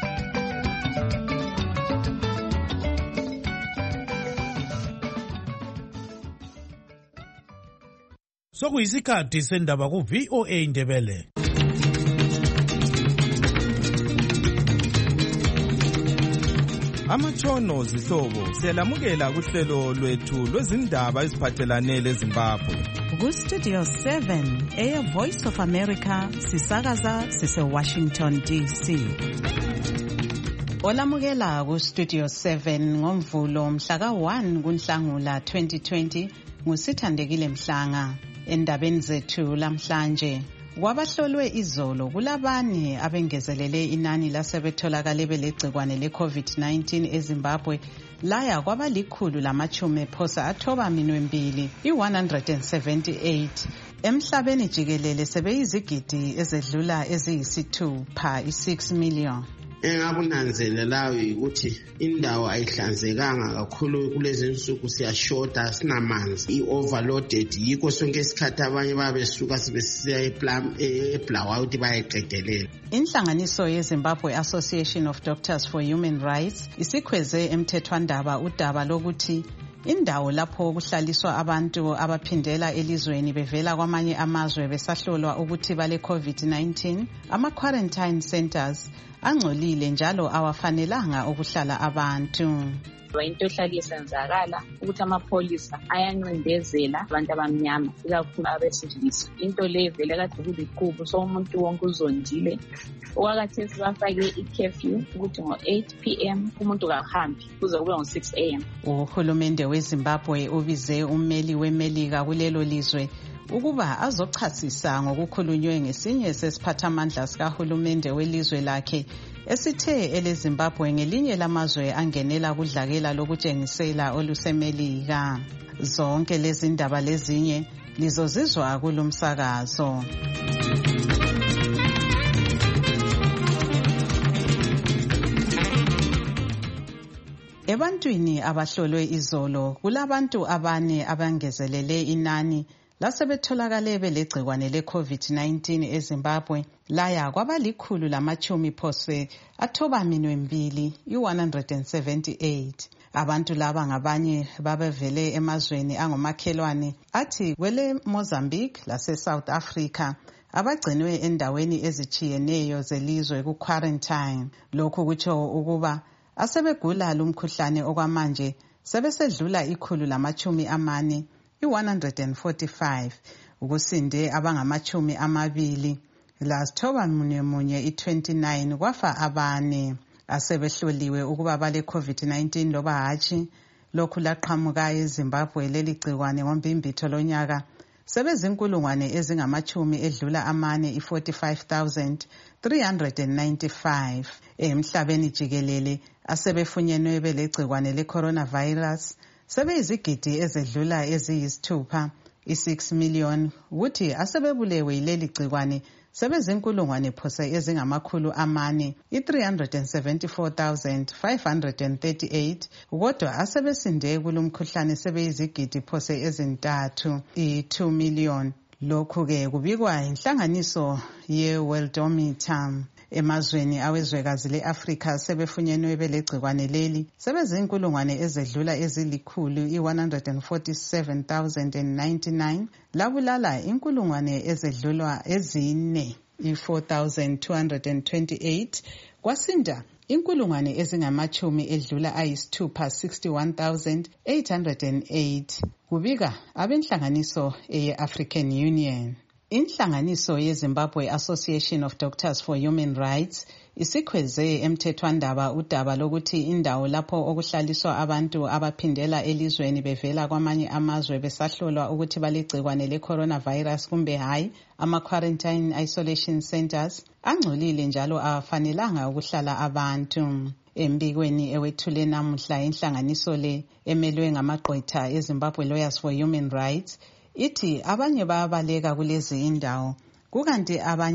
Sokuyisikhathi sendaba ku V O A Ndebele.
Amatshono zihlobo siyalamukela kuhlelo lwethu lwezindaba eziphathelane leZimbabwe.
Ku-Studio seven, Air Voice of America, sisakaza sise-Washington D C. Olamukela ku-Studio seven ngomvulo mhlaka one kuNhlangula twenty twenty nguSithandekile Mhlanga. Endabeni zethu lamhlanje, kwabahlolwe izolo kulabane abengezelele inani lasebetholakale belegcikwane le-COVID nineteen eZimbabwe laya kwabalikhulu lamachumi phosa athoba minwe mbili i-one hundred seventy-eight. Emhlabeni jikelele sebeyizigidi ezedlula eziyisithupha i-six million.
Engakunanzelelayo ukuthi indawo ayihlanzekanga kakhulu kulezi nsuku, siyashota sinamanzi, i-overloaded, yikho sonke isikhathi abanye babesuka sebesiya ePlum eBlawa ukuthi bayeqedelela.
Inhlanganiso yeZimbabwe Association of Doctors for Human Rights isikhweze emthethwandaba udaba lokuthi indawo lapho kuhlaliswa abantu abaphindela elizweni bevela kwamanye amazwe besahlolwa ukuthi bale COVID nineteen, ama-quarantine centers angcolile njalo awafanelanga ukuhlala abantu.
Into ehlala isenzakala ukuthi amapholisa ayancindezela abantu abamnyama, ikakhulu abesilisa. Into le vele kade kuliqhubu, so umuntu wonke uzondile. Okwakhathesi bafake i-curfew ukuthi ngo-eight p m umuntu kahambi kuze kube ngo-six a m
Uhulumende weZimbabwe ubize ummeli weMelika kulelo lizwe ukuba azochasisa ngokukhulunywe ngesinye sesiphathamandla sikahulumende welizwe lakhe esithe eleZimbabwe ngelinye lamazwe angenela kudlakela lokutshengisela oluseMelika. Zonke lezi ndaba lezinye lizozizwa kulumsakazo. Ebantwini abahlolwe izolo kulabantu abane abangezelele inani lasebetholakale belegcikwane le-COVID nineteen eZimbabwe laya kwabalikhulu lamachumi phose athoba minwe mbili i-one hundred seventy-eight. Abantu laba ngabanye babevele emazweni angomakhelwane athi kwele Mozambique lase-South Africa abagcinwe endaweni ezichiyeneyo zelizwe ku-quarantine. Lokhu kutsho ukuba asebegula lumkhuhlane okwamanje sebesedlula ikhulu lamachumi amane i-one hundred forty-five. Ukusinde abangamachumi amabili lasithoba munye munye i-twenty-nine kwafa abane asebehloliwe ukuba bale COVID nineteen loba hatshi. Lokhu laqhamuka eZimbabwe leli gcikwane ngombimbitho lonyaka sebezinkulungwane ezingamachumi edlula amane i-forty-five thousand three hundred ninety-five. Emhlabeni jikelele asebefunyenwe belegcikwane le-coronavirus sebeyizigidi ezedlula eziyisithupha i-six million, ukuthi asebebulewe yileli gcikwane sebezinkulungwane phose ezingamakhulu amane i-three hundred seventy-four thousand five hundred thirty-eight, kodwa asebesinde kulumkhuhlane sebeyizigidi phose ezintathu i-two million. Lokhu-ke kubikwa inhlanganiso ye-Worldometer. Emazweni awezwekazi le-Afrika sebefunyenwe belegcikwane leli sebezinkulungwane ezedlula ezilikhulu i-one hundred forty-seven thousand ninety-nine, labulala inkulungwane ezedlulwa ezine i-four thousand two hundred twenty-eight, kwasinda inkulungwane ezingamachumi edlula ayisithupha sixty-one thousand eight hundred eight, kubika abenhlanganiso ye-African Union. Inhlanganiso yeZimbabwe Association of Doctors for Human Rights isikhweze emthethwandaba udaba lokuthi indawo lapho okuhlaliswa abantu abaphindela elizweni bevela kwamanye amazwe besahlolwa ukuthi balegcikwane le-coronavirus kumbe hayi, ama-quarantine isolation centers angcolile njalo afanelanga ukuhlala abantu. Embikweni ewethule namuhla inhlanganiso le emelwe ngamagqwetha eZimbabwe Lawyers for Human Rights ithi abanye bayabaleka kulezi indawo kukanti abanye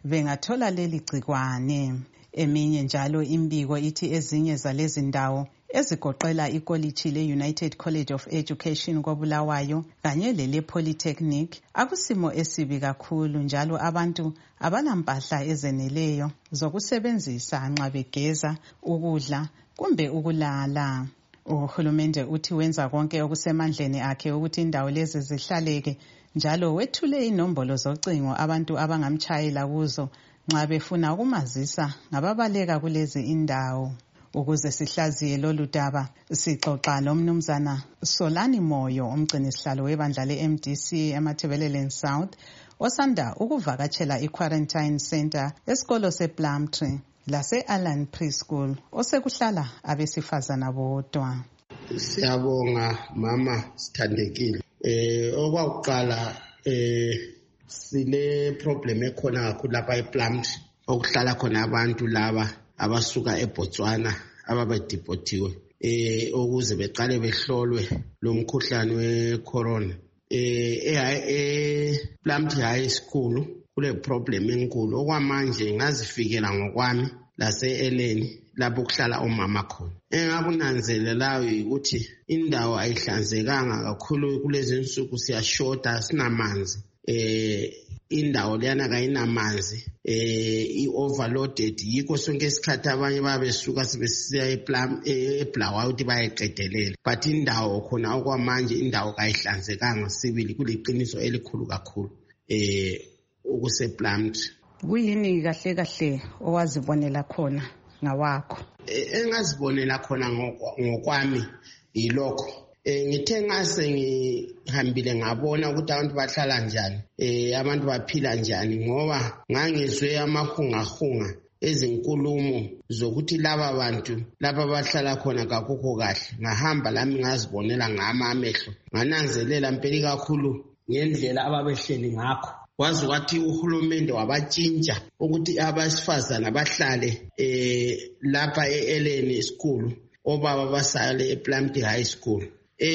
bengathola leli gcikwane. Eminye njalo imbiko ithi ezinye zalezi ndawo ezigoqela ikoliji le-United College of Education koBulawayo kanye lele Polytechnic akusimo esibi kakhulu, njalo abantu abanampahla ezeneleyo zokusebenzisa nxa begeza, ukudla kumbe ukulala. Uhulumende uthi wenza konke okusemandleni akhe ukuthi indawo lezi zihlaleke, njalo wethule inombolo zocingo abantu abangamtshayela kuzo nxa befuna ukumazisa ngababaleka kulezi indawo. Ukuze sihlaziye lolu daba sixoxa lomnumzana Solani Moyo, umgcinisihlalo webandla le-M D C eMatabeleland South, osanda ukuvakatshela i-quarantine center esikolo sePlumtree lase-Allan Preschool osekuhlala abesifazana bodwa.
Siyabonga mama Sithandekile. Eh okwakuqala eh sile problem ekhona kakhulu lapha ePlumtree okuhlala khona abantu laba abasuka eBotswana ababedipotiwe eh ukuze beqale behlolwe lo mkhuhlane wecorona. Eh eh Plumtree High School kule problem enkulu okwamanje ngazifikela ngokwami lase-Eleni lapho kuhlala omama khona. Engakunanzelelayo ukuthi indawo ayihlanzekanga kakhulu kulezi insuku, siyashota sinamanzi. Eh indawo leyana kayinamanzi, eh i-overloaded, yikho sonke isikhathi abanye babesuka sebesiya ePlum eBlawayo ukuthi bayeqedelela, but indawo khona okwamanje indawo kayihlanzekanga sibili, kuliqiniso elikhulu kakhulu eh ukusePlumtree.
Kuyini kahle kahle owazibonela khona ngawakho?
Engazibonela khona ngokwami ilokho. Eh ngithe ngase ngihambile ngabona ukuthi abantu bahlala njani, eh abantu baphila njani, ngoba ngangizwe amahungahunga ezinkulumo zokuthi laba bantu laba bahlala khona kakukho kahle. Ngahamba lami ngazibonela ngama amehlo, ngananzelela impela kakhulu ngendlela ababehleli ngakho. Wazi wathi uhulumende wabatshintsha ukuthi abasifazana bahlale eh lapha eEleni School, obaba basale ePlumtree High School.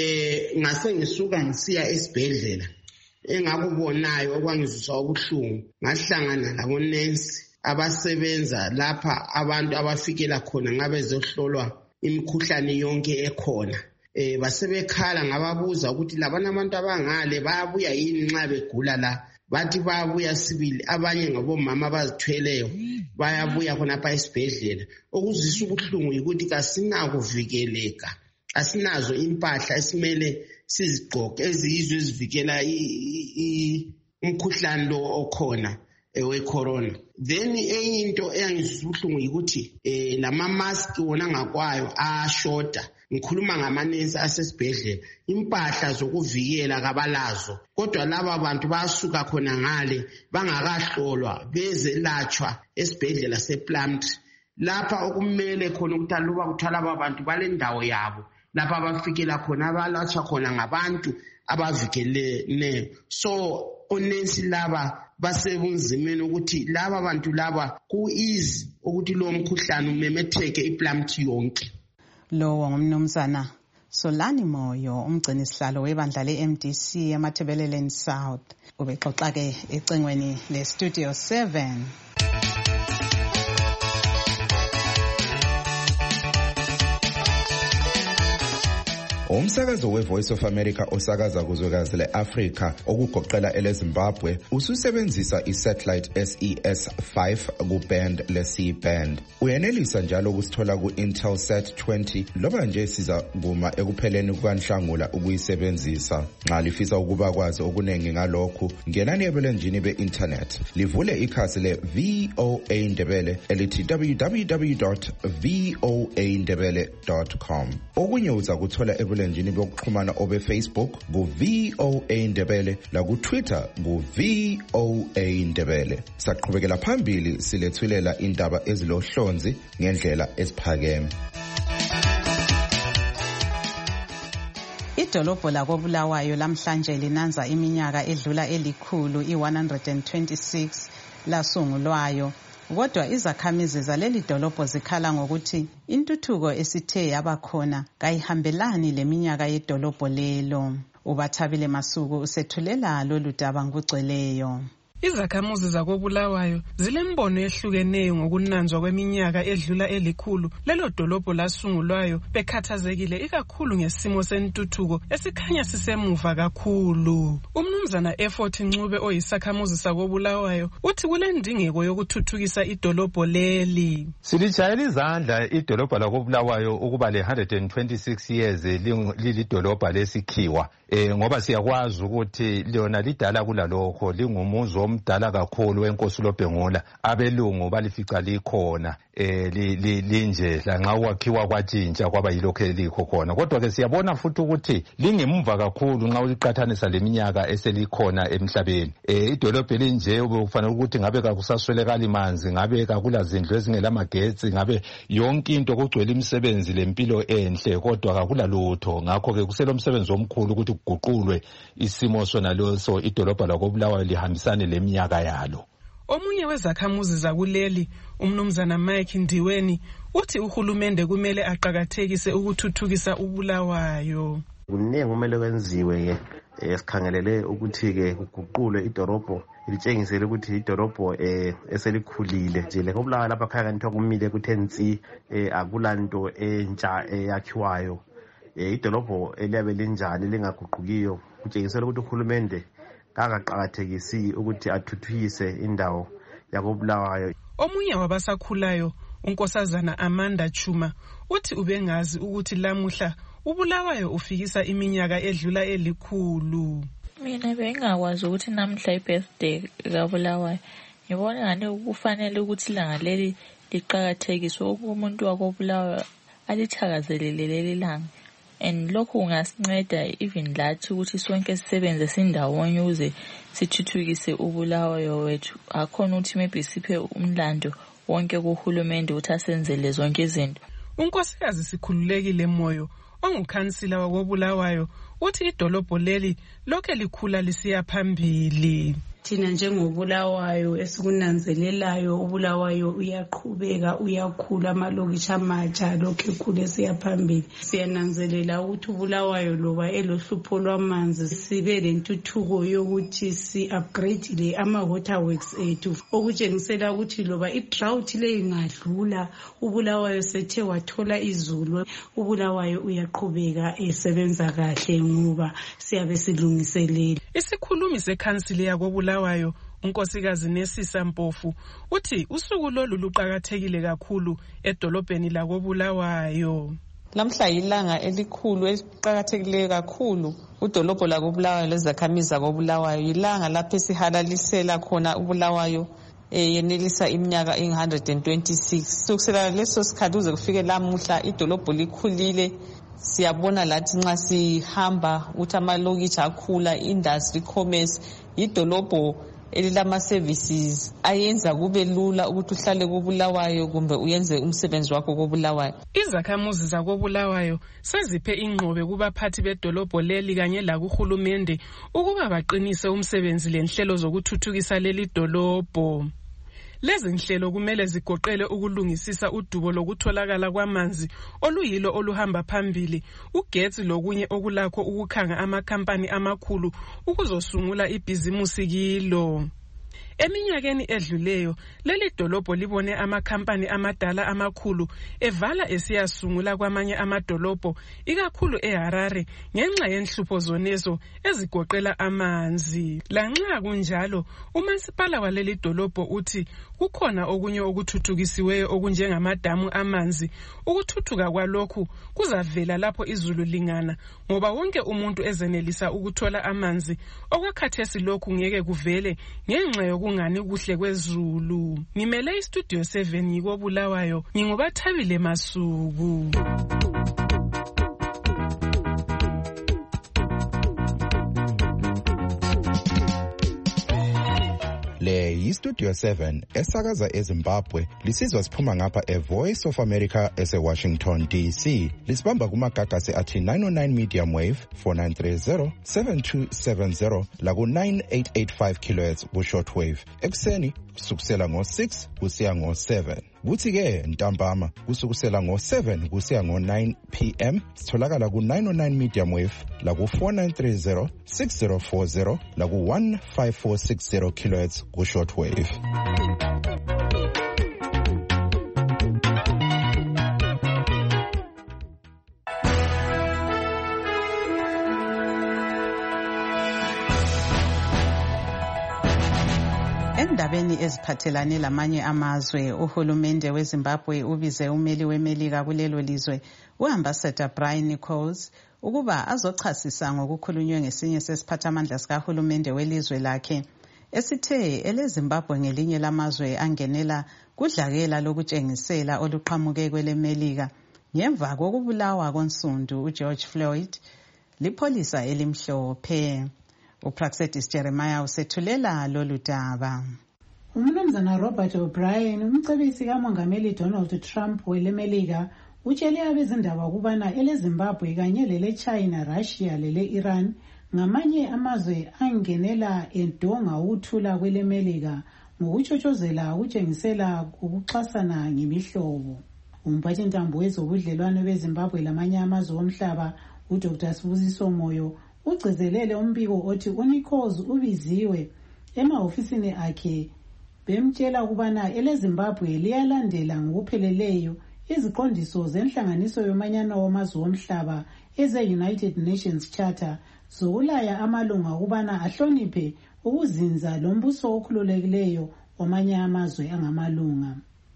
Eh ngase ngisuka ngisiya esibhedlela, engakubonayo okwangizwisa ubuhlungu, ngahlangana labo nurse abasebenza lapha abantu abafikela khona ngabe zohlolwa imikhuhlane yonke ekhona. Eh basebekhala ngababuza ukuthi labana abantu abangale bayabuya yini nxa begula la. Bathi bayabuya sibili, abanye ngabomama abazithweleyo bayabuya khona lapha esibhedlela. Okuzwisa ubuhlungu ukuthi kasinakuvikeleka, asinazo impahla esimele sizigqoke eziyizwe ezivikela umkhuhlane lo okhona ewecorona. Then enye into eyangizwisa ubuhlungu ukuthi eh lama mask wona ngakwayo ashota. Ngikhuluma ngamanesi asesibhedlela, impahla zokuvikela kabalazo, kodwa laba bantu basuka khona ngale bangakahlolwa bezelatshwa esibhedlela sePlumtree. Lapha okumele khona ukuthi aluba kuthala aba bantu balendawo yabo lapha abafikela khona abalatshwa khona ngabantu abavikelene. So onesi laba basebunzimeni ukuthi laba bantu laba ku easy ukuthi lo mkhuhlane umemetheke iPlumtree yonke.
Lowo ngumnumzana Solani Moyo, umgcinisihlalo webandla le-M D C eMatabeleland South. Ubexoxa ke ecingweni le-Studio seven.
Umsakazo we-Voice of America osakaza kuzwekazi le-Afrika okugoqela ele-Zimbabwe ususebenzisa i-satellite S E S five ku-band le-C band. Uyenelisa njalo ukusithola ku-Intelsat twenty loba nje siza kuma ekupheleni kukaNhlangula ukuyisebenzisa. Nxa lifisa ukuba kwazi okuningi ngalokhu, ngenani ebulenjini be-internet livule ikhasi le-V O A Ndebele elithi w w w dot v o a ndebele dot com. Okunye uza kuthola ebulenjini njini bokuxhumana obe Facebook ku V O A Ndebele la ku Twitter ku V O A Ndebele. Saqhubekela phambili silethulela indaba ezilohlonzi ngendlela esiphakeme.
Idolobho lakoBulawayo lamhlanje linanza iminyaka edlula elikhulu i-one hundred twenty-six lasungulwayo. Kodwa izakhamizi zaleli dolobho zikhala ngokuthi intuthuko esithe yabakhona kayihambelani leminyaka yedolobho lelo. Ubathabile Masuku usethulela lolu daba ngokugcweleyo.
Izakhamuzi zakobulawayo zilembono ehlukeneyo ngokunanzwa kweminyaka edlula elikhulu lelo dolobho lasungulwayo bekhathazekile ikakhulu ngesimo sentuthuko esikhanya sisemuva kakhulu. Umnumzana Effort Ncube oyisakhamuzi sakobulawayo uthi kulendingeko yokuthuthukisa idolobho leli.
Silijayela izandla idolobho lakobulawayo ukuba le one hundred twenty-six years lilidolobha lesikhiwa eh ngoba siyakwazi ukuthi lona lidala kulalokho lingumuzi omdala kakhulu wenkosi loBhengula abelungu balifica likhona eh linje lanxa kwakhiwa kwatshintsha kwaba yilokho elikho khona kodwa ke siyabona futhi ukuthi lingemva kakhulu nxa uliqathanisa leminyaka eselikhona emhlabeni eh idolobho linje ubufanele ukuthi ngabe kakusaswelekala imanzi ngabe kakula zindlu ezingelamagetsi ngabe yonke into kugcwele imisebenzi lempilo enhle kodwa kakula lutho ngakho ke kuselomsebenzi omkhulu ukuthi kuguqulwe isimo sona leso idolobho lakobulawayo lihambisane leminyaka yalo.
Omunye wezakhamuzi zakuleli umnumzana Mike Ndiweni uthi uhulumende kumele aqhakathekise ukuthuthukisa ubulawayo.
Kuningi kumele kwenziwe ke esikhangelele ukuthi ke kuguqulwe idolobho litshengisele ukuthi idolobho eh eselikhulile nje lekobulawayo lapha khaya kanti kumile kuthensi eh akulanto entsha eyakhiwayo eh idolobho eliyabe linjani lingaguqukiyo kutshengisela ukuthi uhulumende akaqhakathekisi ukuthi athuthukise indawo yakobulawayo.
Omunye wabasakhulayo unkosazana Amanda Chuma uthi ubengazi ukuthi lamuhla ubulawayo ufikisa iminyaka edlula elikhulu.
Mina bengakwazi ukuthi namhla ibirthday kaBulawayo. Ngibona ngane kufanele ukuthi ilanga leli liqhakathekiswe umuntu wakobulawayo alithakazelele leli langa. And lokho kungasinceda even lathi ukuthi sonke sisebenze sindawonye uze sithuthukise ubulawayo wethu. Akhona ukuthi maybe siphe umlando wonke kuhulumende ukuthi asenzele zonke izinto.
Unkosikazi Sikhululekile Moyo ongukhansila wakobulawayo uthi idolobho leli lokho likhula lisiya phambili.
Thina njengobulawayo esikunanzelelayo ubulawayo uyaqhubeka uyakhula amalokitshi amatsha lokho ekhule siyaphambili. Siyananzelela ukuthi ubulawayo loba elohlupho lwamanzi sibe lentuthuko yokuthi si upgrade le ama waterworks ethu okutshengisela ukuthi loba i-drought le ingadlula ubulawayo sethe wathola izulu ubulawayo uyaqhubeka esebenza kahle ngoba siyabe silungiselele.
Isikhulumi sekhansili yakobulawayo unkosikazi Nesisa Mpofu uthi usuku lolu luqhakathekile kakhulu edolobheni lakobulawayo.
Lamhla ilanga elikhulu eliqhakathekile kakhulu udolobho lakobulawayo lezakhamizi zakobulawayo ilanga lapho esihalalisela khona ubulawayo yenelisa iminyaka one hundred twenty-six. Sokusela leso sikhathi uze kufike lamuhla idolobho likhulile. Siyabona lathi nxa sihamba uthi amalokitshi akhula industry commerce idolobho elilama services ayenza kube lula ukuthi uhlale kubulawayo kumbe uyenze umsebenzi wakho kubulawayo.
Izakhamuzi zakobulawayo seziphe ingqobe kubaphathi bedolobho leli kanye lakuhulumende ukuba baqinise umsebenzi lenhlelo zokuthuthukisa leli dolobho. Lezi nhlelo kumele zigoqele ukulungisisa udubo lokutholakala kwamanzi oluyilo oluhamba phambili ugetsi lokunye okulakho ukukhanga amakhampani amakhulu ukuzosungula ibhizimusi kilo. Eminyakeni edluleyo leli dolobho libone amakhampani amadala amakhulu evala esiyasungula kwamanye amadolobho ikakhulu eHarare ngenxa yenhlupho zonezo ezigoqela amanzi. Lanxa kunjalo umasipala waleli dolobho uthi kukhona okunye okuthuthukisiweyo okunjengamadamu amanzi. Ukuthuthuka kwalokhu kuzavela lapho izulu lingana ngoba wonke umuntu ezenelisa ukuthola amanzi. Okwakhathesi lokhu ngeke kuvele ngenxa yokungani kuhle kwezulu. Ngimele istudio seven ngikobulawayo ngingubathabile Masuku.
Le yistudio seven esakaza eZimbabwe lisizwa siphuma ngapha eVoice of America ese-Washington D C. Lisibamba kumagagasi athi nine oh nine medium wave four nine three zero seven two seven zero laku nine eight eight five kilohertz ku short wave. Ekuseni kusukusela ngo six kusiya ngo seven. kuthi-ke ntambama kusukusela ngo-seven kusiya ngo-nine p m sitholakala ku-nine oh nine medium wave laku-four nine three zero six zero four zero laku-one five four six zero kilohertz ku-short wave.
Endabeni eziphathelane lamanye amazwe, uhulumende weZimbabwe ubize umeli weMelika kulelo lizwe, uAmbassador Brian Nichols, ukuba azochasisa ngokukhulunywe ngesinye sesiphathamandla sikahulumende welizwe lakhe, esithe eleZimbabwe ngelinye lamazwe angenela kudlakela lokutshengisela oluqhamuke kweleMelika ngemva kokubulawa konsundu uGeorge Floyd lipholisa elimhlophe. uPraxedis Jeremiah usethulela lolu daba.
Umnumzana Robert O'Brien, umcebisi kamongameli Donald Trump welemelika, utshele abezindaba ukubana eleZimbabwe kanye lele-China, Russia lele-Iran ngamanye amazwe angenela endonga ukuthula kwelemelika ngokutshotshozela ukutshengisela ukuxhasana ngemihlobo. Umphathintambo wezobudlelwano beZimbabwe lamanye amazwe omhlaba, uDr Sibusiso Moyo, ugcizelele umbiko othi uNichols ubiziwe emahofisini akhe bemtshela ukubana eleZimbabwe liyalandela ngokupheleleyo iziqondiso zenhlanganiso yomanyano wamazwe omhlaba eze-United Nations Charter zokulaya amalunga ukubana ahloniphe ukuzinza lombuso okhululekileyo wamanye amazwe angamalunga.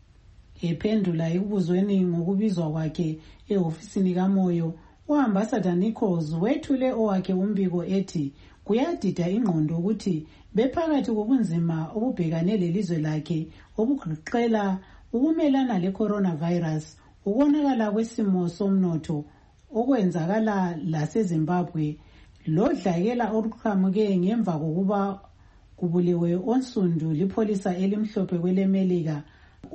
Ephendula ekubuzweni ngokubizwa kwakhe ehofisini kaMoyo, uAmbassador Nichols wethule owakhe umbiko ethi kuyadida ingqondo ukuthi bephakathi kobunzima obubhekane lelizwe lakhe obugoqela ukumelana le-coronavirus, ukonakala kwesimo somnotho okwenzakala laseZimbabwe, lodlakela oluqhamuke ngemva kokuba kubuliwe onsundu lipholisa elimhlophe kwelemelika,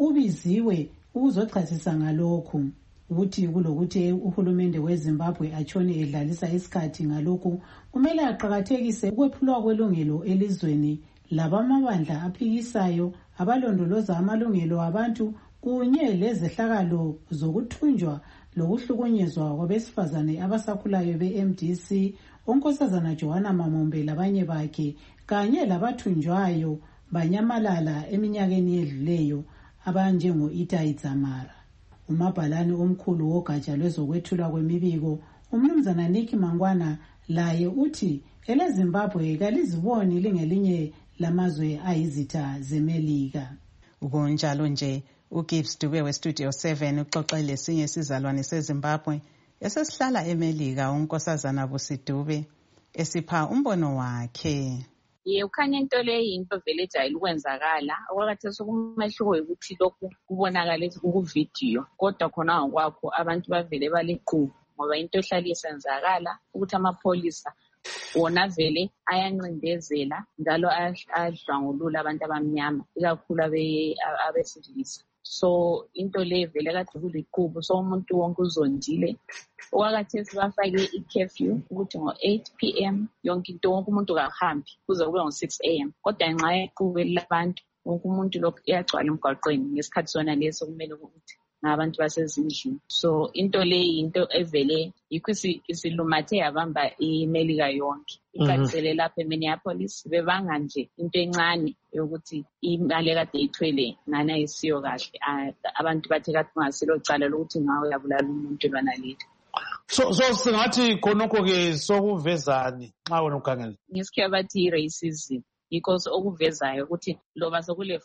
ubiziwe ukuzochasisa ngalokhu. Ukuthi kulokuthi uhulumende weZimbabwe atshone edlalisa isikhathi ngalokhu, kumele aqhakathekise ukwephulwa kwelungelo elizweni labamabandla aphikisayo abalondoloza amalungelo abantu kunye lezehlakalo zokuthunjwa lokuhlukunyezwa kwabesifazane abasakhulayo be-M D C, onkosazana Joanna Mamombe labanye bakhe, kanye labathunjwayo banyamalala eminyakeni edluleyo abanjengo-Itai Dzamara. Umabhalane omkhulu wogatsha lwezokwethulwa kwemibiko, umnumzana Nick Mangwana, laye uthi eleZimbabwe kaliziboni lingelinye lamazwe ayizitha zemelika.
Ukunjalo nje, uGibbs Dube weStudio seven uxoxe lesinye isizalwane seZimbabwe esesihlala emelika, unkosazana Busidube, esipha umbono wakhe.
Ye ukhanya into le into vele ejayele ukwenzakala okwakathe sokumehluko ukuthi lokhu kubonakala ku-video, kodwa khona ngokwakho abantu bavele baliqhubu ngoba into ehlala isenzakala ukuthi amapholisa wona vele ayancindezela njalo ayadlwangulula abantu abamnyama, ikakhulu abesilisa. So into le vele kade kuliqhubu, so umuntu wonke uzondile. Okwakathe sibafake i-curfew ukuthi ngo-eight p m yonke into, wonke umuntu kahambi kuze kube ngo-six a m kodwa nxa yeqhubu labantu wonke umuntu lokhu iyagcwala emgwaqweni ngesikhathi sona leso kumele ukuthi ngabantu basezindlini. So into le into evele yikho isilumathe yabamba imelika yonke. Iqalisele lapha eMinneapolis bebanga nje into encane yokuthi imali kade ithwele nana ayisiyo kahle, abantu bathe kade kungasilo cala lokuthi ngawe yabulala umuntu lwana lethu.
So so singathi khonokho ke sokuvezani xa wena ukhangela?
Ngisikhe bathi i-racism, yikho okuvezayo ukuthi loba sokule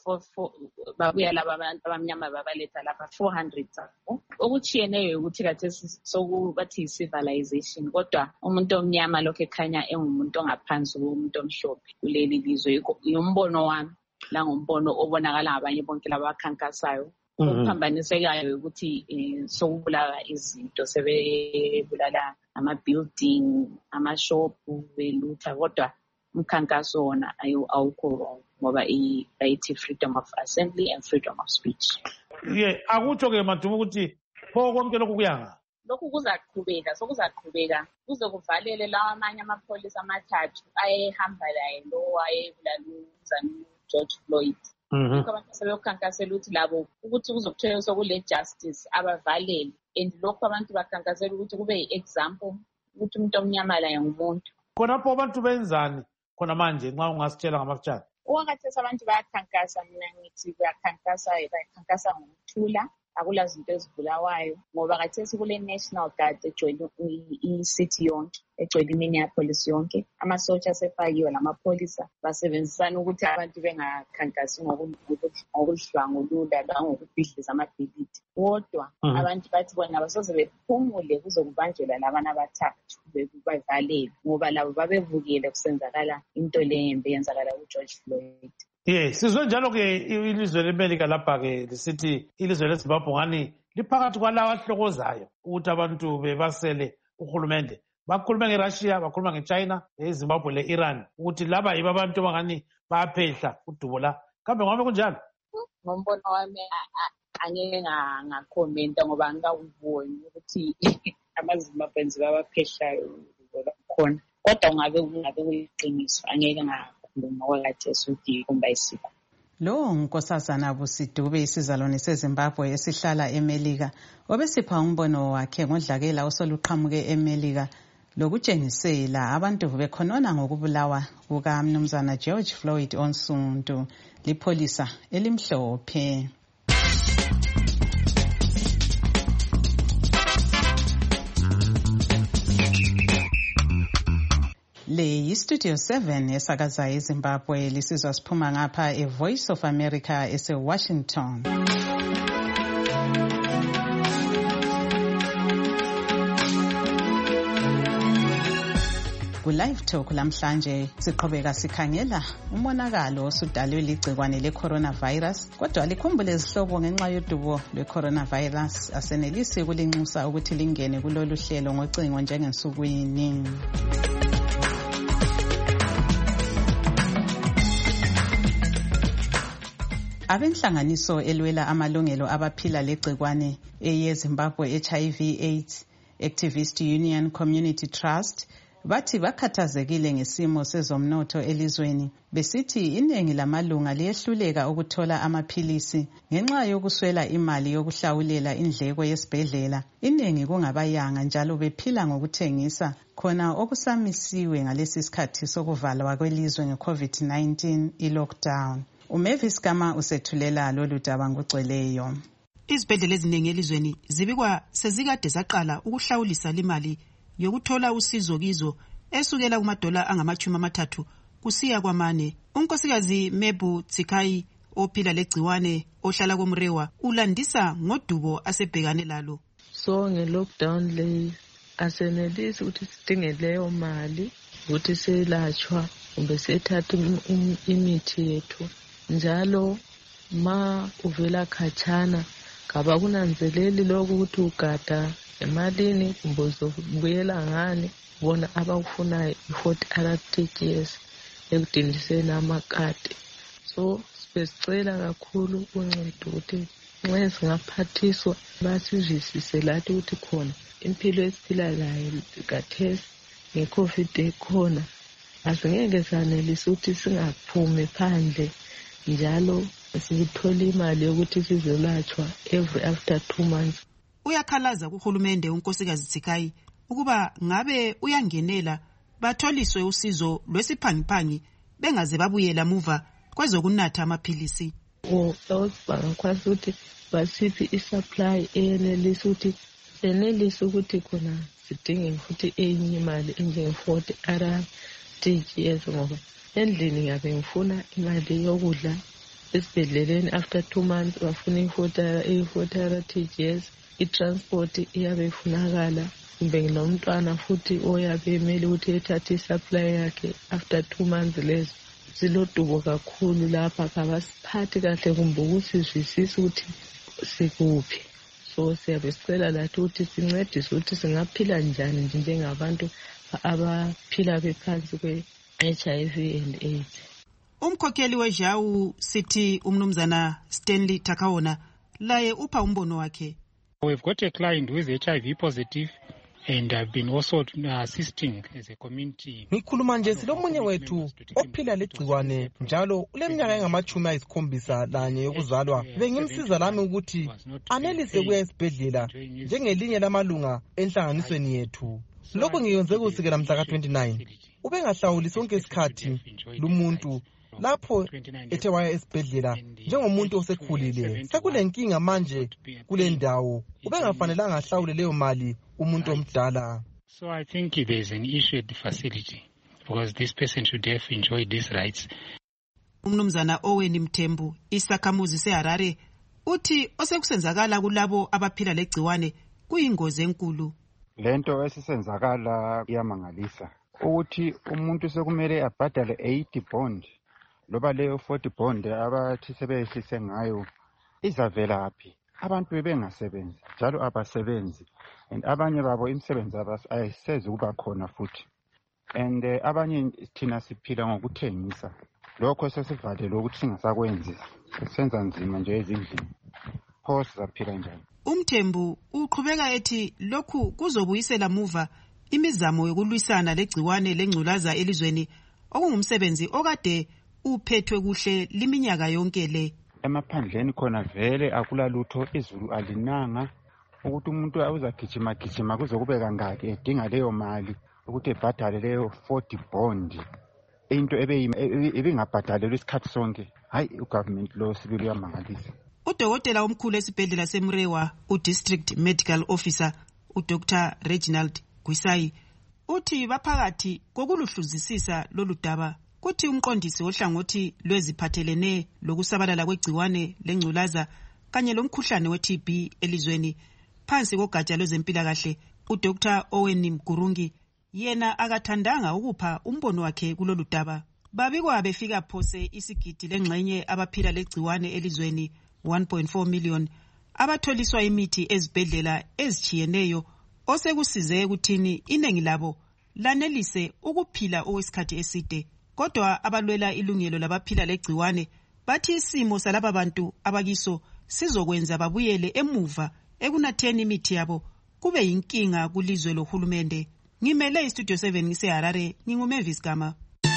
babuya laba abantu abamnyama babaletha lapha four hundred zabo. Okuchiyeneyo ukuthi kade sokubathi civilization, kodwa umuntu omnyama lokho ekhanya engumuntu ongaphansi komuntu omhlophe kuleli lizwe. Yombono wami la ngombono obonakala ngabanye bonke labakhankasayo. Ukuphambanisekayo ukuthi sokubulala izinto, sebebulala ama-building, ama-shopu, belutha, kodwa umkhankaso wona awukho ngoba bayithi freedom of assembly and freedom of speech.
Ye akutsho ke Madumo ukuthi pho konke lokhu kuyanga
lokhu kuzaqhubeka, sokuzaqhubeka kuze kuvalele lawa amanye amapholisa amathathu ayehamba laye lo ayebulala uZanu George Floyd. abantu sebekhankasela ukuthi labo ukuthi kuzokuthola sokule justice abavalele, and lokho abantu bakhankasela ukuthi kube yi-example ukuthi umuntu omnyama laye ngumuntu.
Khonapho abantu benzani khona manje nxa ungasitshela ngamafutshane?
Okwakhathesi abantu bayakhankasa, mina ngithi bayakhankasa bayakhankasa ngokuthula, akula zinto ezibulawayo ngoba khathesi kule National Guard ejoyine i-city yonke, egcwele iMinneapolis yonke. Amasotsha asefakiwe lamapholisa basebenzisana ukuthi abantu bengakhankasi ngokudlwangulula langokubhidliza amabhilidi. Kodwa abantu bathi bona basoze bephumule kuzokubanjelwa labana abathathu bevalele ngoba labo babevukele kusenzakala into lembe yenzakala kuGeorge Floyd.
Yes, sizwe njalo ke ilizwe leMelika lapha ke lisithi ilizwe leZimbabwe ngani liphakathi kwalawa ahlokozayo ukuthi abantu bebasele uhulumende. Bakhuluma ngeRussia, bakhuluma ngeChina, eZimbabwe le-Iran ukuthi laba yibo abantu abangani bayaphehla udubo la. Kambe ngabe kunjalo?
Ngombono wami angeke ngakhomenta ngoba angikawuboni ukuthi amaZimbabwenzi babaphehlayo khona. Kodwa ungabe ungabe kuyiqiniso angeke ngakhuluma kwakhathesi ukuthi kumba isikho.
Lo nkosazana Busidube isizalwane seZimbabwe esihlala eMelika obesipha umbono wakhe ngodlakela osoluqhamuke eMelika lokutshengisela abantu bekhonona ngokubulawa kukaMnumzana George Floyd onsundu lipholisa elimhlophe. Le yi-Studio seven esakaza eZimbabwe lisizwa siphuma ngapha e-Voice of America ese-Washington. Ku-Live Talk lamhlanje siqhubeka sikhangela umonakalo osudalwe ligcikwane le-coronavirus, kodwa likhumbule izihlobo ngenxa yodubo lwe-coronavirus asenelisi ukulinxusa ukuthi lingene kulolu hlelo ngocingo njengensukwini. Abenhlanganiso elwela amalungelo abaphila legcikwane eyeZimbabwe H I V AIDS Activist Union Community Trust bathi bakhathazekile ngesimo sezomnotho elizweni, besithi iningi lamalunga liyehluleka ukuthola amaphilisi ngenxa yokuswela imali yokuhlawulela indleko yesibhedlela. Iningi kungabayanga njalo bephila ngokuthengisa khona okusamisiwe ngalesi sikhathi sokuvalwa kwelizwe nge-COVID nineteen i-lockdown. uMavis Kama usethulela lolu daba ngogcweleyo.
Izibhedlela eziningi elizweni zibikwa sezikade zaqala ukuhlawulisa limali yokuthola usizo kizo esukela kumadola angamachumi amathathu kusiya kwamane. Unkosikazi Mebu Tsikai ophila legciwane ohlala koMrewa ulandisa ngodubo asebhekane lalo.
So nge-lockdown le asenelisi ukuthi sidinge leyo mali ukuthi selatshwa kumbe sethatha imithi yethu. Njalo ma uvela khatshana kaba kunanzeleli lokhu ukuthi ugada emalini kumbe uzobuyela ngani, bona abakufunayo i-forty R T G S ekudindiseni amakati. So sibesicela kakhulu uncedo ukuthi nxa singaphathiswa basizwisise lathi ukuthi khona impilo esiphila layo khathesi nge-COVID ekhona asingeke sanelise ukuthi singaphumi phandle, njalo sithola imali yokuthi sizolatshwa every after two months.
Uyakhalaza kuhulumende unkosikazi Tsikai ukuba ngabe uyangenela batholiswe usizo lwesiphangiphangi bengaze babuyela muva kwezokunatha amaphilisi.
O bangakwazi ukuthi basiphi i-supply eyenelisa ukuthi senelisa ukuthi khona sidinge futhi enye imali enjenge-forty R T G S ngoba endlini ngabe ngifuna imali yokudla, esibhedleleni after two months bafuna i-forty R T G S, i-transport iyabe ifunakala, kumbe nginomntwana futhi oyabe emele ukuthi ethathe i-supply yakhe after two months. Lezo zilodubo kakhulu lapha, kabasiphathi kahle kumbe ukusizwisisa ukuthi sikuphi. So siyabe sicela lathi ukuthi sincedise ukuthi singaphila njani njengabantu abaphila bephansi kwe-H I V and AIDS.
Umkhokheli weJawu City umnumzana Stanley Takaona laye upha umbono wakhe.
We've got a client who is H I V positive And I've been also assisting as a community.
Ngikhuluma nje silomunye wethu ophila legciwane njalo uleminyaka engamachumi ayisikhombisa lanye yokuzalwa. Bengimsiza lami ukuthi anelise kuya esibhedlela njengelinye lamalunga enhlanganisweni yethu. Lokho ngiyonze kusukela mhla ka twenty-nine. Ubengahlawuli sonke isikhathi lumuntu lapho ethe waya esibhedlela njengomuntu osekhulile. Sekulenkinga manje kule ndawo. Ubengafanelanga ahlawule leyo mali umuntu omdala.
So I think there's an issue at the facility because this person should have enjoyed these rights.
Umnumzana Owen Mthembu isakhamuzi seHarare uthi osekusenzakala kulabo abaphila legciwane kuyingozi enkulu.
Lento esisenzakala iyamangalisa ukuthi umuntu sekumele abhadale eighty bond loba leyo forty bond abathi sebehlise ngayo izavela phi. Abantu bebengasebenzi njalo abasebenzi and abanye babo imisebenzi ayisezi kuba khona futhi and uh, abanye thina siphila ngokuthengisa lokho sesivalele ukuthi singasakwenzi senza nzima nje ezindlini pho sizaphila njani.
Umthembu uqhubeka ethi lokhu kuzobuyisela muva imizamo yokulwisana legciwane lengculaza elizweni okungumsebenzi okade uphethwe kuhle liminyaka yonke le.
Emaphandleni khona vele akula lutho, izulu alinanga ukuthi umuntu uzagijima gijima kuze kube kangaki edinga leyo mali ukuthi ebhadale leyo forty bond into ebingabhadalelwa isikhathi sonke. Hayi, ugovernment lo sibili uyamangalisa.
Udokotela omkhulu esibhedlela seMrewa, uDistrict Medical Officer uDr Reginald Gwisai uthi baphakathi kokuluhluzisisa lolu daba. Kuthi umqondisi ohlangothi lweziphathelene lokusabalala kwegciwane lengculaza kanye lomkhuhlane we-T B elizweni phansi kogatsha lwezempilakahle uDr Owen Mgurungi yena akathandanga ukupha umbono wakhe kulolu daba. Babikwa befika phose isigidi lengxenye abaphila legciwane elizweni one point four million abatholiswa imithi ezibhedlela ezichiyeneyo osekusize ukuthini iningi labo lanelise ukuphila okwesikhathi eside. Kodwa abalwela ilungelo labaphila legciwane bathi isimo salaba bantu abakiso sizokwenza babuyele emuva ekunatheni imithi yabo kube yinkinga kulizwe lohulumende. Ngimele iStudio seven ngiseHarare, nginguMavis Gama.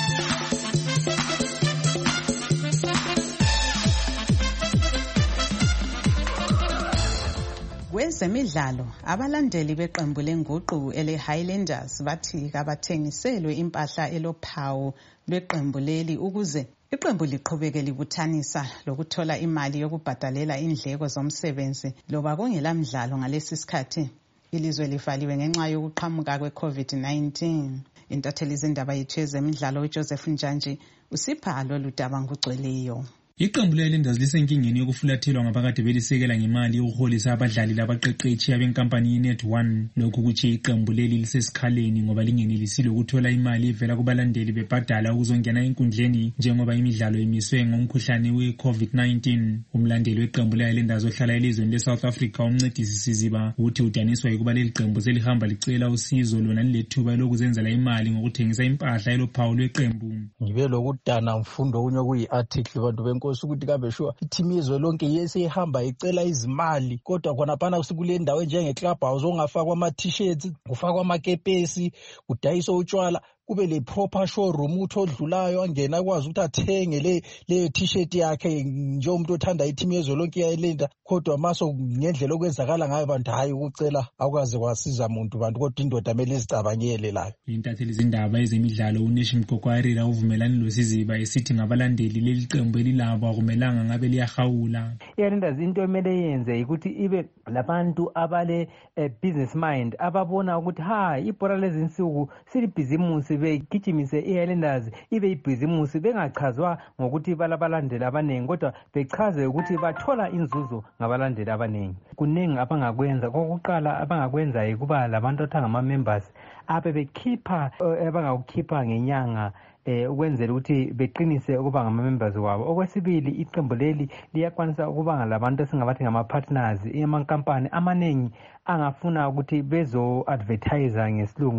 Kwezemidlalo, abalandeli beqembu lenguqu ele Highlanders bathi kabathengiselwe impahla elophawu lweqembu leli ukuze iqembu liqhubeke libuthanisa lokuthola imali yokubhadalela indleko zomsebenzi loba kungelamdlalo ngalesi sikhathi ilizwe livaliwe ngenxa yokuqhamuka kwe-COVID nineteen. Intatheli izindaba yethu yezemidlalo uJoseph Njanji usipha lolu daba ngugcweleyo.
Iqembu le-Highlanders lisenkingeni yokufulathelwa ngabakade belisekela ngemali yokuholisa abadlali labaqeqetshi abenkampani yeNet one. Lokhu kuthi iqembu leli lisesikhaleni ngoba lingenelisile ukuthola imali evela kubalandeli bebhadala ukuzongena enkundleni njengoba imidlalo imiswe ngomkhuhlane we-COVID nineteen. Umlandeli weqembu le-Highlanders ohlala elizweni le-South Africa umncedisi Siziba uthi udaniswa ukuba leli qembu selihamba licela usizo lona lilethuba lokuzenzela imali ngokuthengisa impahla elophawu lweqembu.
Ngibe lokudana mfundo kunye kuyi-article bantu benko ukuthi kabe sure i-team yezwe lonke yesihamba icela izimali kodwa khona phana kule ndawo njenge club house ongafakwa ama t-shirts kufakwa amakepesi kudayiswa utshwala kube le proper showroom uthi odlulayo angena akwazi ukuthi athenge le le t-shirt yakhe nje umuntu othanda i-team yezwe lonke yayilinda kodwa maso ngendlela okwenzakala ngayo bantu hayi ukucela akwazi kwasiza umuntu bantu kodwa indoda kumele izicabangele layo.
Intatheli izindaba ezemidlalo uNeshi Mgogwarira uvumelani loSiziba esithi ngabalandeli leli qembu elilabo akumelanga ngabe liyahawula.
Highlanders into emele yenze ukuthi ibe labantu abale business mind ababona ukuthi ha ibhola lezi insuku silibhizimusi begijimise iHighlanders ibe ibhizimusi bengachazwa ngokuthi balabalandeli abanengi kodwa bechaze ukuthi bathola inzuzo ngabalandeli abanengi. Kuningi abangakwenza. Kokuqala abangakwenza yikuba labantu athangama members abe bekhipha abangakukhipha ngenyanga eh ukwenzela ukuthi beqinise ukuba ngama members wabo. Okwesibili iqembu leli liyakwanisa ukuba ngalabantu esingabathi ngama partners emankampani amanengi angafuna ukuthi bezo advertise ngesilungu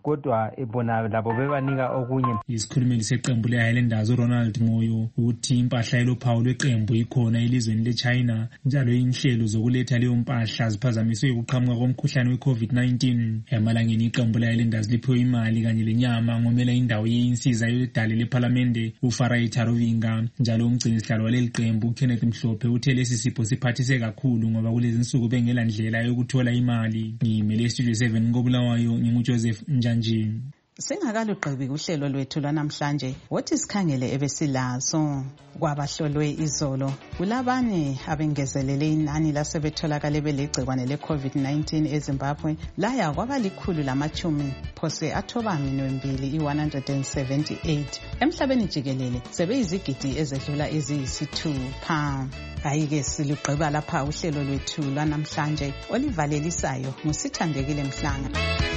kodwa bona labo bebanika okunye.
Isikhulumeli seqembu le-Highlanders uRonald Moyo uthi impahla elophawu lweqembu ikhona elizweni le-China njalo inhlelo zokuletha leyo mpahla ziphazamiswe ukuqhamuka komkhuhlane we-COVID nineteen. Emalangeni iqembu le-Highlanders liphiwe imali kanye lenyama ngomela indawo yeinsiza yodale lephalamende uFarai Tarovinga. Njalo umgcini sihlalo waleli qembu Kenneth Mhlophe uthe lesi sipho siphathise kakhulu ngoba kulezi insuku bengela ndlela yokuthola imali. Ngimele Studio seven koBulawayo nginguJoseph Njanjini.
Singakalugqibi uhlelo lwethu lwanamhlanje, wothi sikhangele ebesilaso kwabahlolwe izolo. Kulabane abengezelele inani lasebetholakale belegcikwane le-COVID nineteen eZimbabwe laya kwaba likhulu lamachumi phose athoba minwembili i-one hundred seventy-eight. Emhlabeni jikelele sebeyizigidi ezedlula eziyisithupha. Hayi-ke silugqiba lapha uhlelo lwethu lwanamhlanje. Olivalelisayo ngusithandekile Mhlanga.